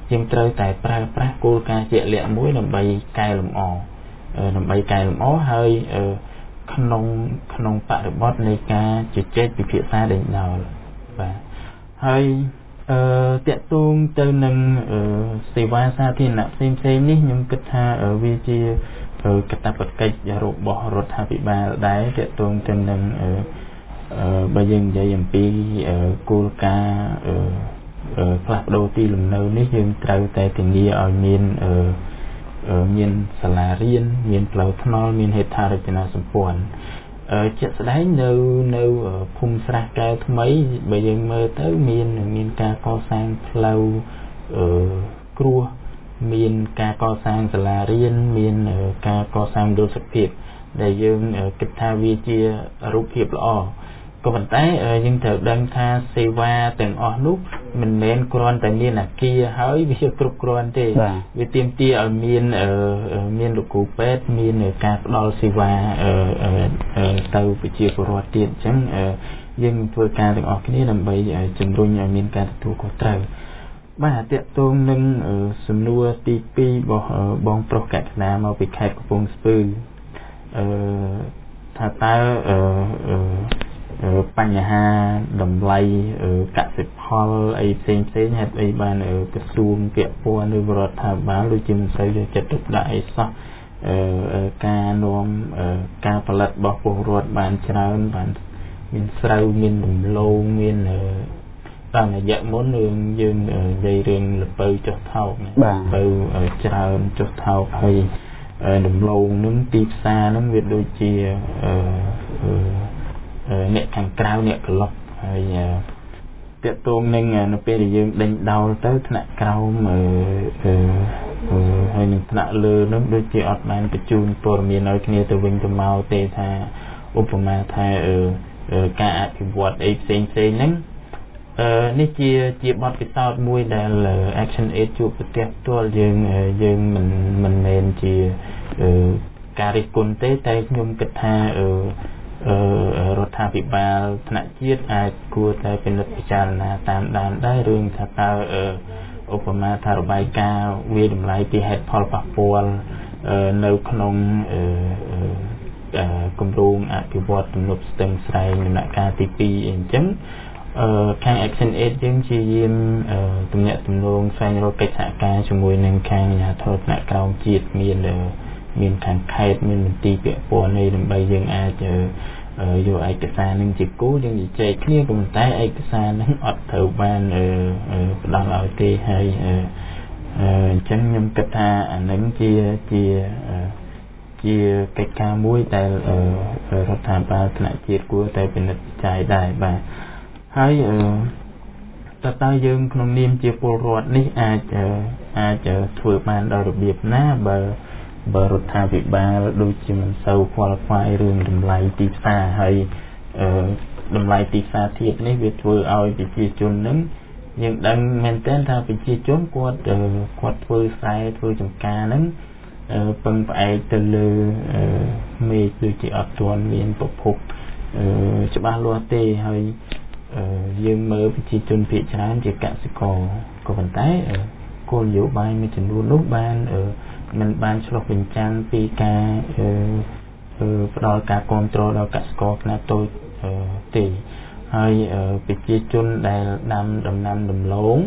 យើងត្រូវតែប្រើប្រាស់គោលការណ៍ជាក់លាក់មួយដើម្បីកែលម្អដើម្បីកែលម្អហើយក្នុងក្នុងបរិបទនៃការជជែកពិភាក្សាដេញដោលបាទហើយអឺតកតងទៅនឹងសេវាសាធារណៈផ្សេងផ្សេងនេះខ្ញុំគិតថាវាជាកាតព្វកិច្ចរបស់រដ្ឋាភិបាលដែរតកតងទៅនឹងបើយើងនិយាយអំពីគោលការណ៍ផ្លាស់ប្ដូរទីលំនៅនេះយើងត្រូវតែធានាឲ្យមានមានសាលារៀនមានផ្លូវថ្នល់មានហេដ្ឋារចនាសម្ព័ន្ធជាក់ស្ដែងនៅនៅភូមិស្រះកែវថ្មីបើយើងមើលទៅមានមានការកសាងផ្លូវគ្រោះមានការកសាងសាលារៀនមានការកសាងមណ្ឌលសុខភាពដែលយើងគិតថាវាជារូបភាពល្អក៏ប៉ុន្តែយើងត្រូវដឹងថាសេវាទាំងអស់នោះមិនមែនគ្រាន់តែមានអគារហើយវាគ្រប់គ្រាន់ទេវាទាមទារឲ្យមានមានលោកគ្រូពេទ្យមានការផ្ដល់សេវាទៅប្រជាពលរដ្ឋទៀតអញ្ចឹងយើងធ្វើការទាំងអស់គ្នាដើម្បីជំរុញឲ្យមានការទទួលខុសត្រូវបាទតកតងនឹងសំណួរទីពីររបស់បងប្រុសកក្កដាមកពីខេត្តកំពង់ស្ពឺអឺថាតើអឺបញ្ហាតម្លៃកសិផលអីផ្សេងផ្សេងហេតុអីបានក្រសួងពាក់ព័ន្ធឬរដ្ឋាភិបាលដូចជាមិនសូវយកចិត្តទុកដាក់អីសោះការនាំការផលិតរបស់ពលរដ្ឋបានច្រើនបានមានស្រូវមានដំឡូងមានតាមរយៈមុនយើងយើងនិយាយរឿងល្ពៅចុះថោកទៅច្រើនចុះថោកហើយដំឡូងនឹងទីផ្សារនឹងវាដូចជាអ្នកខាងក្រៅអ្នកក្លុកហើយតកតងនឹងនៅពេលដែលយើងដេញដោលទៅថ្នាក់ក្រោមហើយនឹងថ្នាក់លើនោះដូចជាអត់បានបញ្ជូនព័ត៌មានឲ្យគ្នាទៅវិញទៅមកទេថាឧបមាថាការអភិវឌ្ឍអីផ្សេងផ្សេងហ្នឹងនេះជាជាបទពិសោធន៍មួយដែល Action Aid ជួបប្រទះផ្ទាល់យើងយើងមិនមិនមែនជាការរិះគន់ទេតែខ្ញុំគិតថារដ្ឋាភិបាលថ្នាក់ជាតិអាចគួរតែពិនិត្យពិចារណាតាមដានដែររឿងថាតើឧបមាថារបាយការណ៍វាតម្លៃពីហេតុផលប៉ះពាល់នៅក្នុងគម្រោងអភិវឌ្ឍទំនប់ស្ទឹងស្រែងដំណាក់កាលទីពីរអីអញ្ចឹងខាង Action Aid យើងជាយាមទំនាក់ទំនងស្វែងរកកិច្ចសហការជាមួយនឹងខាងអាជ្ញាធរថ្នាក់ក្រោមជាតិមានមានខាងខេត្តមានមន្ទីរពាក់ព័ន្ធនេះដើម្បីយើងអាចយកឯកសារនឹងជាគោលយើងជជែកគ្នាក៏ប៉ុន្តែឯកសារនឹងអត់ត្រូវបានផ្ដល់ឲ្យទេហើយអញ្ចឹងខ្ញុំគិតថាអានឹងជាជាជាកិច្ចការមួយដែលរដ្ឋាភិបាលថ្នាក់ជាតិគួរតែពិនិត្យចាយដែរបាទហើយតើតើយើងក្នុងនាមជាពលរដ្ឋនេះអាចអាចធ្វើបានដោយរបៀបណាបើបើរដ្ឋាភិបាលដូចជាមិនសូវខ្វល់ខ្វាយរឿងតម្លៃទីផ្សារហើយតម្លៃទីផ្សារធៀបនេះវាធ្វើឲ្យប្រជាជននឹងយើងដឹងមែនទែនថាប្រជាជនគាត់គាត់ធ្វើស្រែធ្វើចម្ការហ្នឹងពឹងផ្អែកទៅលើមេឃដូចជាអត់ទាន់មានប្រភពច្បាស់លាស់ទេហើយយើងមើលប្រជាជនភាគច្រើនជាកសិករក៏ប៉ុន្តែគោលនយោបាយមួយចំនួននោះបានមិនបានឆ្លុះបញ្ចាំងពីការផ្ដល់ការគ្រប់គ្រងដល់កសិករខ្នាតតូចទេហើយប្រជាជនដែលដាំដំណាំដំឡូង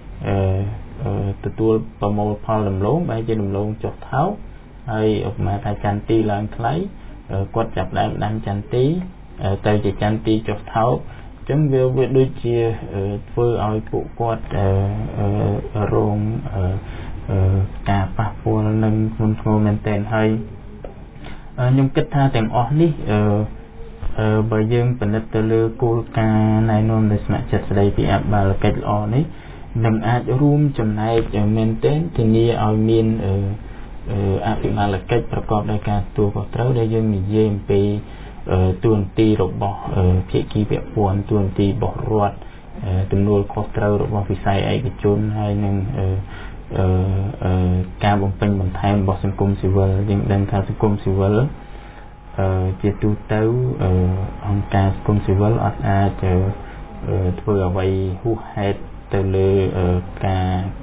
ទទួលប្រមូលផលដំឡូងបែរជាដំឡូងចុះថោកហើយឧបមាថាចន្ទទីឡើងថ្លៃគាត់ចាប់ដើមដាំចន្ទទីទៅជាចន្ទទីចុះថោកអញ្ចឹងវាវាដូចជាធ្វើឲ្យពួកគាត់រងការប៉ះពាល់នឹងធ្ងន់ធ្ងរមែនទែនហើយខ្ញុំគិតថាទាំងអស់នេះបើយើងពិនិត្យទៅលើគោលការណ៍ណែនាំនៃស្ម័គ្រចិត្តស្តីពីអភិបាលកិច្ចល្អនេះនឹងអាចរួមចំណែកមែនទែនធានាឲ្យមានអភិបាលកិច្ចប្រកបដោយការទទួលខុសត្រូវដែលយើងនិយាយអំពីទួនាទីរបស់ភាគីពាក់ព័ន្ធទួនាទីរបស់រដ្ឋទំនួលខុសត្រូវរបស់វិស័យឯកជនហើយនឹងការបំពេញបន្ថែមរបស់សង្គមស៊ីវិលយើងដឹងថាសង្គមស៊ីវិលជាទូទៅអង្គការសង្គមស៊ីវិលអត់អាចធ្វើអ្វីហួសហេតុទៅលើការ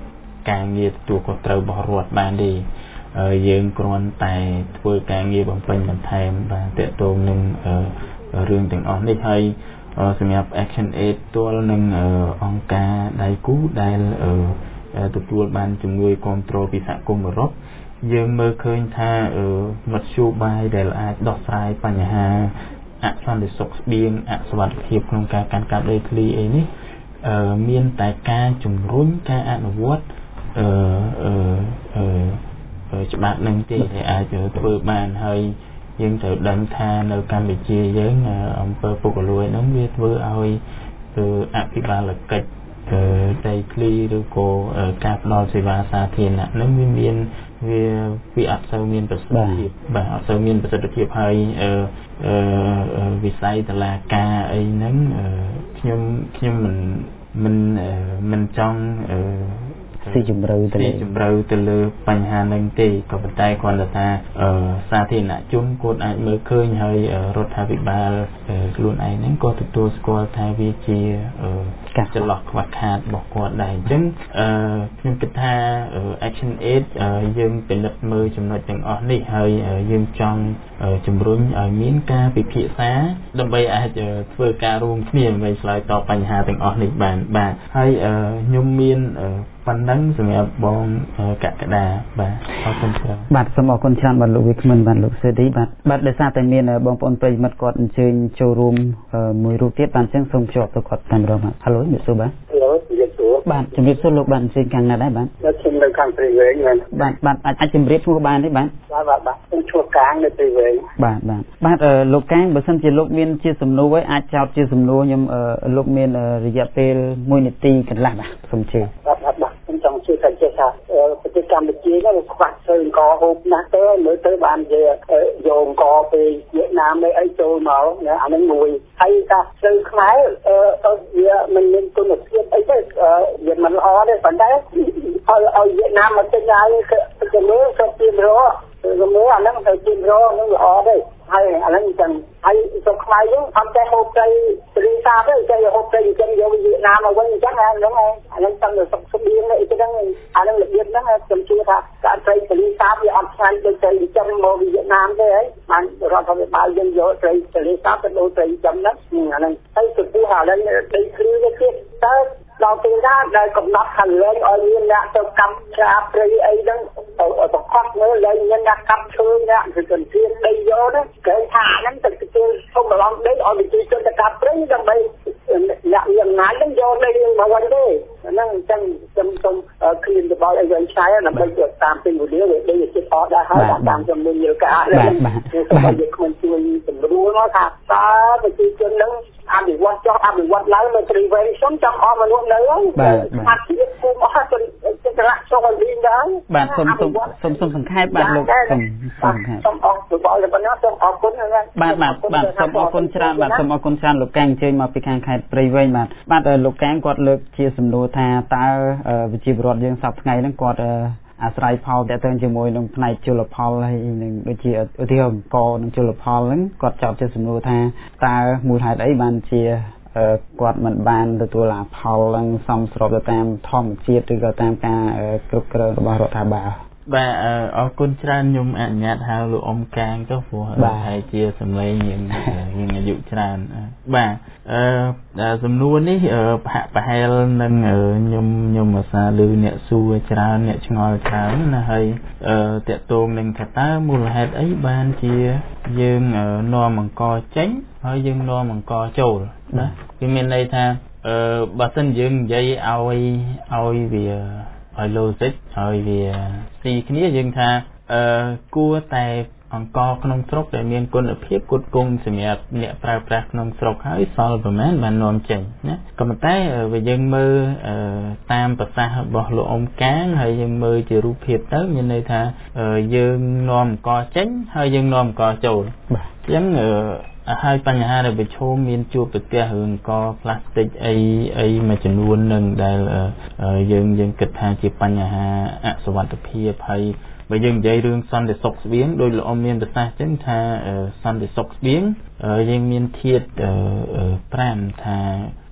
ការងារទទួលខុសត្រូវរបស់រដ្ឋបានទេយើងគ្រាន់តែធ្វើការងារបំពេញបន្ថែមបាទតកតងនឹងរឿងទាំងអស់នេះហើយសម្រាប់ Action Aid ផ្ទាល់នឹងអង្គការដៃគូដែលទទួលបានជំនួយគ្រប់គ្រងពីសហគមន៍អឺរ៉ុបយើងមើលឃើញថាមធ្យោបាយដែលអាចដោះស្រាយបញ្ហាអសន្តិសុខស្បៀងអសុវត្ថិភាពក្នុងការកាន់កាប់ដីធ្លីអីនេះមានតែការជំរុញការអនុវត្តអឺអឺច្បាប់នឹងទេដែលអាចធ្វើបានហើយយើងត្រូវដឹងថានៅកម្ពុជាយើងអំពើពុករលួយហ្នឹងវាធ្វើឲ្យអភិបាលកិច្ចដីធ្លីឬក៏ការផ្ដល់សេវាសាធារណៈហ្នឹងវាមានវាវាអត់សូវមានប្រសិទ្ធភាពបាទអត់សូវមានប្រសិទ្ធភាពហើយអឺវិស័យតុលាការអីហ្នឹងខ្ញុំខ្ញុំមិនមិនមិនចង់ស៊ីជម្រៅទៅលើជម្រៅទៅលើបញ្ហាហ្នឹងទេក៏ប៉ុន្តែគ្រាន់តែថាសាធារណជនគាត់អាចមើលឃើញហើយរដ្ឋាភិបាលខ្លួនឯងហ្នឹងក៏ទទួលស្គាល់ថាវាជាការចន្លោះខ្វះខាតរបស់គាត់ដែរអញ្ចឹងខ្ញុំគិតថា Action Aid យើងពិនិត្យមើលចំណុចទាំងអស់នេះហើយយើងចង់ជំរុញឲ្យមានការពិភាក្សាដើម្បីអាចធ្វើការរួមគ្នាដើម្បីឆ្លើយតបបញ្ហាទាំងអស់នេះបានបាទហើយខ្ញុំមានប៉ុណ្ណឹងសម្រាប់បងកក្កដាបាទអរគុណច្រើនបាទសូមអរគុណច្រើនបាទលោកវិក្កាមិនបាទលោកសេរីបាទបាទដោយសារតែមានបងប្អូនប្រិយមិត្តគាត់អញ្ជើញចូលរួមមួយរូបទៀតបាទអញ្ចឹងសូមជួបទៅគាត់តែម្ដងបាទហៅលោកជំរាបសួរបាទហៅជំរាបសួរបាទជំរាបសួរលោកបាទអញ្ជើញខាងណាដែរបាទខ្ញុំនៅខាងព្រៃវែងបាទបាទអាចជំរាបឈ្មោះបានទេបាទបាទបាទខ្ញុំឈ្មោះកាងនៅព្រៃវែងបាទបាទបាទលោកកាងបើសិនជាលោកមានជាសំណួរអាចចោទជាសំណួរខ្ញុំលោកមានរយៈពេលមួយនាទីកន្លះបាទសូមជឿបាទបាទខ្ញុំចង់ជឿថាចេះថាប្រទេសកម្ពុជានេះវាខ្វះស្រូវអង្គហូបណាស់ទៅមើលទៅបានជាយកអង្គពីវៀតណាមនេះអីចូលមកណាអានឹងមួយហើយថាស្រូវខ្មែរអឺវាមិនមានគុណភាពអីទេវាមិនល្អទេប៉ុន្តែឲ្យឲ្យវៀតណាមមកចេញហើយគឺមើលក៏ពីរោគឺមើលអានឹងទៅពីរោនឹងល្អទេហើយអានឹងចឹងហើយសុខខ្មែរយើងអត់ចេះហូបត្រីត្រីសាបទេចេះហូបត្រីចឹងយកវៀតណាមមកវិញចឹងហ្នឹងហើយអានឹងចឹងសុខស្បៀងអីចឹងអានឹងរបៀបហ្នឹងខ្ញុំជឿថាការត្រីត្រីសាបវាអត់ឆ្ងាញ់ដូចត្រីចឹងមកវៀតណាមទេហើយបានរដ្ឋាភិបាលយើងយកត្រីត្រីសាបទៅដូរត្រីចឹងហ្នឹងអានឹងហើយទៅពីអានឹងដីគ្រឿវាទៀតតើដល់ពេលណាដែលកំណត់ខាងលើឲ្យមានអ្នកទៅកម្មច្រាព្រៃអីហ្នឹងទៅខុសមើលលែងមានអ្នកកម្មឈើអ្នកគឺគន្ធានដីយកណាគេថាហ្នឹងទៅគេសុំប្រឡងដីឲ្យប្រជាជនទៅកម្មព្រៃដើម្បីអ្នកមានអំណាចហ្នឹងយកដីមកវិញទេហ្នឹងអញ្ចឹងខ្ញុំសូមឃ្លានទៅដល់អីវិញឆ្ងាយដើម្បីតាមពេលវេលាវាដីចិត្តអត់ដែរហើយតាមជំនួយយល់ការហ្នឹងសូមឲ្យយើងខ្លួនជួយសម្រួលមកថាតើប្រជាជនហ្នឹងអភិវឌ្ឍចុះអភិវឌ្ឍឡើងនៅត្រីវែងសុំចង់អស់មនុស្សនៅហើយអាជីវកម្មអស់ទៅចរៈចុះឲ្យវិញដែរបាទសូមសូមសូមសូមសង្ខេបបាទលោកសូមសូមសង្ខេបសូមអរគុណដល់ប៉ុណ្ណោះសូមអរគុណបាទបាទបាទសូមអរគុណច្រើនបាទសូមអរគុណច្រើនលោកកាំងអញ្ជើញមកពីខាងខេត្តព្រៃវែងបាទបាទលោកកាំងគាត់លើកជាសំណួរថាតើវិជាពលរដ្ឋយើងសប្តាហ៍ថ្ងៃហ្នឹងគាត់អាស្រ័យផលតទៅជាមួយនឹងផ្នែកជលផលហើយនឹងដូចជាឧទាហរណ៍អង្គនឹងជលផលហ្នឹងគាត់ចោទជាសំណួរថាតើមូលហេតុអីបានជាគាត់មិនបានទទួលផលឡើងសមស្របទៅតាមធម្មជាតិឬក៏តាមការគ្រប់គ្រងរបស់រដ្ឋាភិបាលបាទអរគុណច្រើនខ្ញុំអនុញ្ញាតហៅលោកអ៊ំកាងទៅព្រោះហើយជាសម្លេងយើងយើងអាយុច្រើនបាទអឺសំណួរនេះប្រហាក់ប្រហែលនឹងខ្ញុំខ្ញុំអាសាឮអ្នកសួរច្រើនអ្នកឆ្ងល់ច្រើនណាហើយតកតងនឹងថាតើមូលហេតុអីបានជាយើងនាំអង្គចេញហើយយើងនាំអង្គចូលណាវាមានន័យថាអឺបើសិនយើងនិយាយឲ្យឲ្យវាឲ្យ logic ហើយវាស៊ីគ្នាយើងថាអឺគួរតែអង្គក្នុងស្រុកដែលមានគុណភាពគុតគង់សម្រាប់អ្នកប្រើប្រាស់ក្នុងស្រុកហើយសល់ប្រមាណបាននាំចេញណាក៏ប៉ុន្តែបើយើងមើលតាមប្រសាសន៍របស់លោកអ៊ំកាងហើយយើងមើលជារូបភាពទៅមានន័យថាយើងនាំអង្គចេញហើយយើងនាំអង្គចូលបាទអញ្ចឹងហើយបញ្ហាដែលប្រឈមមានជួបប្រទះរឿងកផ្លាស្ទិកអីអីមួយចំនួននឹងដែលយើងយើងគិតថាជាបញ្ហាអសុវត្ថិភាពហើយបើយើងនិយាយរឿងសន្តិសុខស្បៀងដោយលោកអ៊ំមានប្រសាសន៍ចឹងថាសន្តិសុខស្បៀងយើងមានធាតុប្រាំថា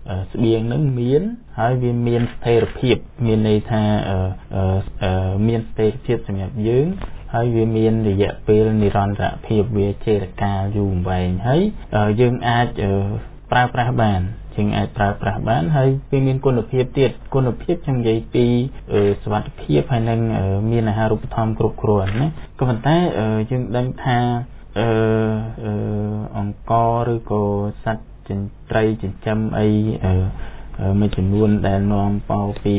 ស្បៀងនឹងមានហើយវាមានស្ថិរភាពមានន័យថាមានស្ថិរភាពសម្រាប់យើងហើយវាមានរយៈពេលនិរន្តរភាពវាជារកាលយូរអង្វែងហើយយើងអាចប្រើប្រាស់បានជាងអាចប្រើប្រាស់បានហើយវាមានគុណភាពទៀតគុណភាពចឹងនិយាយពីសុវត្ថិភាពហើយនឹងមានអាហារូបត្ថម្ភគ្រប់គ្រាន់ណាក៏ប៉ុន្តែយើងដឹងថាអឺអង្គឬក៏សត្វចិញ្ត្រីចិញ្ចឹមអីមួយចំនួនដែលនាំមកពី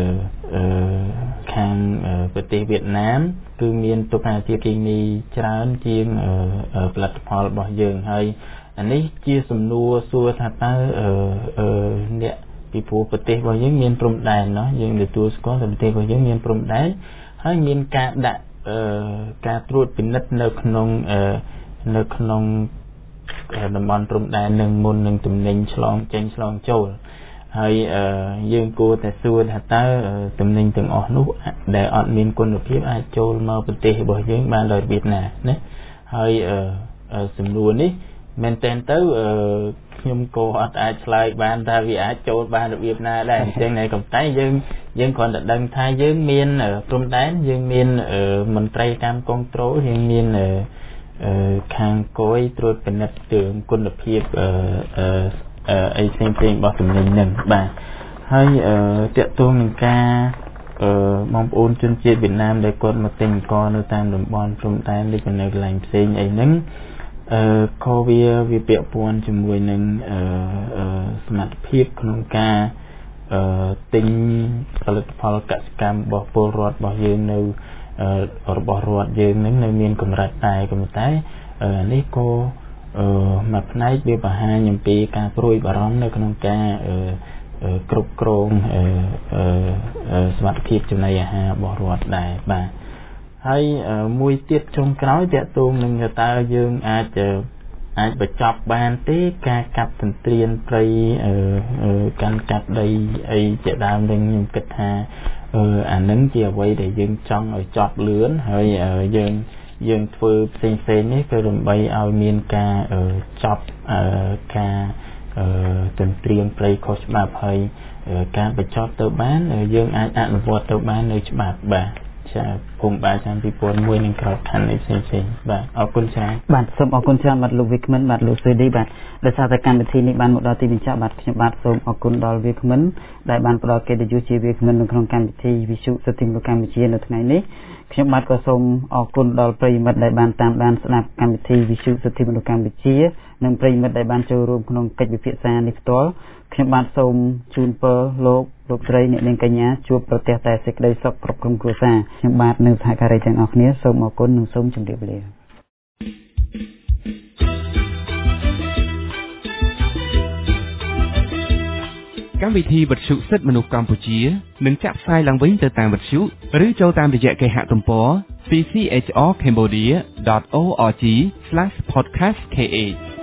ខាងប្រទេសវៀតណាមគឺមានទុក្ខជាតិគីមីច្រើនជាងផលិតផលរបស់យើងហើយអានេះជាសំណួរសួរថាតើអ្នកពីព្រោះប្រទេសរបស់យើងមានព្រំដែនเนาะយើងទទួលស្គាល់ថាប្រទេសរបស់យើងមានព្រំដែនហើយមានការដាក់ការត្រួតពិនិត្យនៅក្នុងនៅក្នុងតំបន់ព្រំដែននឹងមុននឹងទំនិញឆ្លងចេញឆ្លងចូលហើយយើងគួរតែសួរថាតើទំនិញទាំងអស់នោះដែលអត់មានគុណភាពអាចចូលមកប្រទេសរបស់យើងបានដោយរបៀបណាណាហើយសំណួរនេះមែនតើទៅខ្ញុំក៏អត់អាចឆ្លើយបានថាវាអាចចូលបានរបៀបណាដែរអញ្ចឹងតែកំតែយើងយើងគ្រាន់តែដឹងថាយើងមានព្រំដែនយើងមានមន្ត្រីតាមគនត្រូលយើងមានខាងគយត្រួតពិនិត្យទៅគុណភាពអីផ្សេងៗរបស់ទំនិញហ្នឹងបាទហើយតកតងនឹងការបងប្អូនជនជាតិវៀតណាមដែលគាត់មកទិញអង្គនៅតាមតំបន់ព្រំដែនឬក៏នៅកន្លែងផ្សេងអីហ្នឹងអឺក៏វាវាពាក់ព័ន្ធជាមួយនឹងសមត្ថភាពក្នុងការទិញផលិតផលកសិកម្មរបស់ពលរដ្ឋរបស់យើងនៅរបស់រដ្ឋយើងហ្នឹងនៅមានកម្រិតតែក៏តែនេះក៏មួយផ្នែកវាបង្ហាញអំពីការព្រួយបារម្ភនៅក្នុងការគ្រប់គ្រងសមត្ថភាពចំណីអាហាររបស់រដ្ឋដែរបាទហើយមួយទៀតចុងក្រោយតកតងនឹងតើយើងអាចអាចបញ្ចប់បានទេការកាប់ទន្ទ្រានព្រៃកាន់កាប់ដីអីជាដើមនឹងខ្ញុំគិតថាអានឹងជាអ្វីដែលយើងចង់ឲ្យចប់លឿនហើយយើងយើងធ្វើផ្សេងផ្សេងនេះគឺដើម្បីឲ្យមានការចប់ការទន្ទ្រានព្រៃខុសច្បាប់ហើយការបញ្ចប់ទៅបានយើងអាចអនុវត្តទៅបាននៅច្បាប់បាទចាគុំបាទតាមពីពលមួយនឹងក្របខ័ណ្ឌអីផ្សេងផ្សេងបាទអរគុណច្រើនបាទសូមអរគុណច្រើនបាទលោកវិក្មិនបាទលោកស៊ូឌីបាទដោយសារតែកម្មវិធីនេះបានមកដល់ទីបញ្ចប់បាទខ្ញុំបាទសូមអរគុណដល់វិក្មិនដែលបានផ្ដល់កិត្តិយសជាវិក្មិននៅក្នុងកម្មវិធីវិទ្យុសតិមកម្ពុជានៅថ្ងៃនេះខ្ញុំបាទក៏សូមអរគុណដល់ប្រិយមិត្តដែលបានតាមដានស្ដាប់កម្មវិធីវិទ្យុសតិមកម្ពុជានិងប្រិយមិត្តដែលបានចូលរួមក្នុងកិច្ចពិភាក្សានេះផ្ទាល់ខ្ញុំបាទសូមជូនពរលោកលោកស្រីអ្នកនាងកញ្ញាជួបប្រទះតែសេចក្តីសុខគ្រប់ក្រុមគ្រួសារខ្ញុំបាទនិងសហការីទាំងអស់គ្នាសូមអរគុណនិងសូមជម្រាបលាកម្មវិធីវិទ្យុសិទ្ធិមនុស្សកម្ពុជានឹងចាក់ផ្សាយឡើងវិញទៅតាមវិទ្យុឬចូលតាមរយៈគេហទំព័រ c c h r cambodia dot org slash podcast kh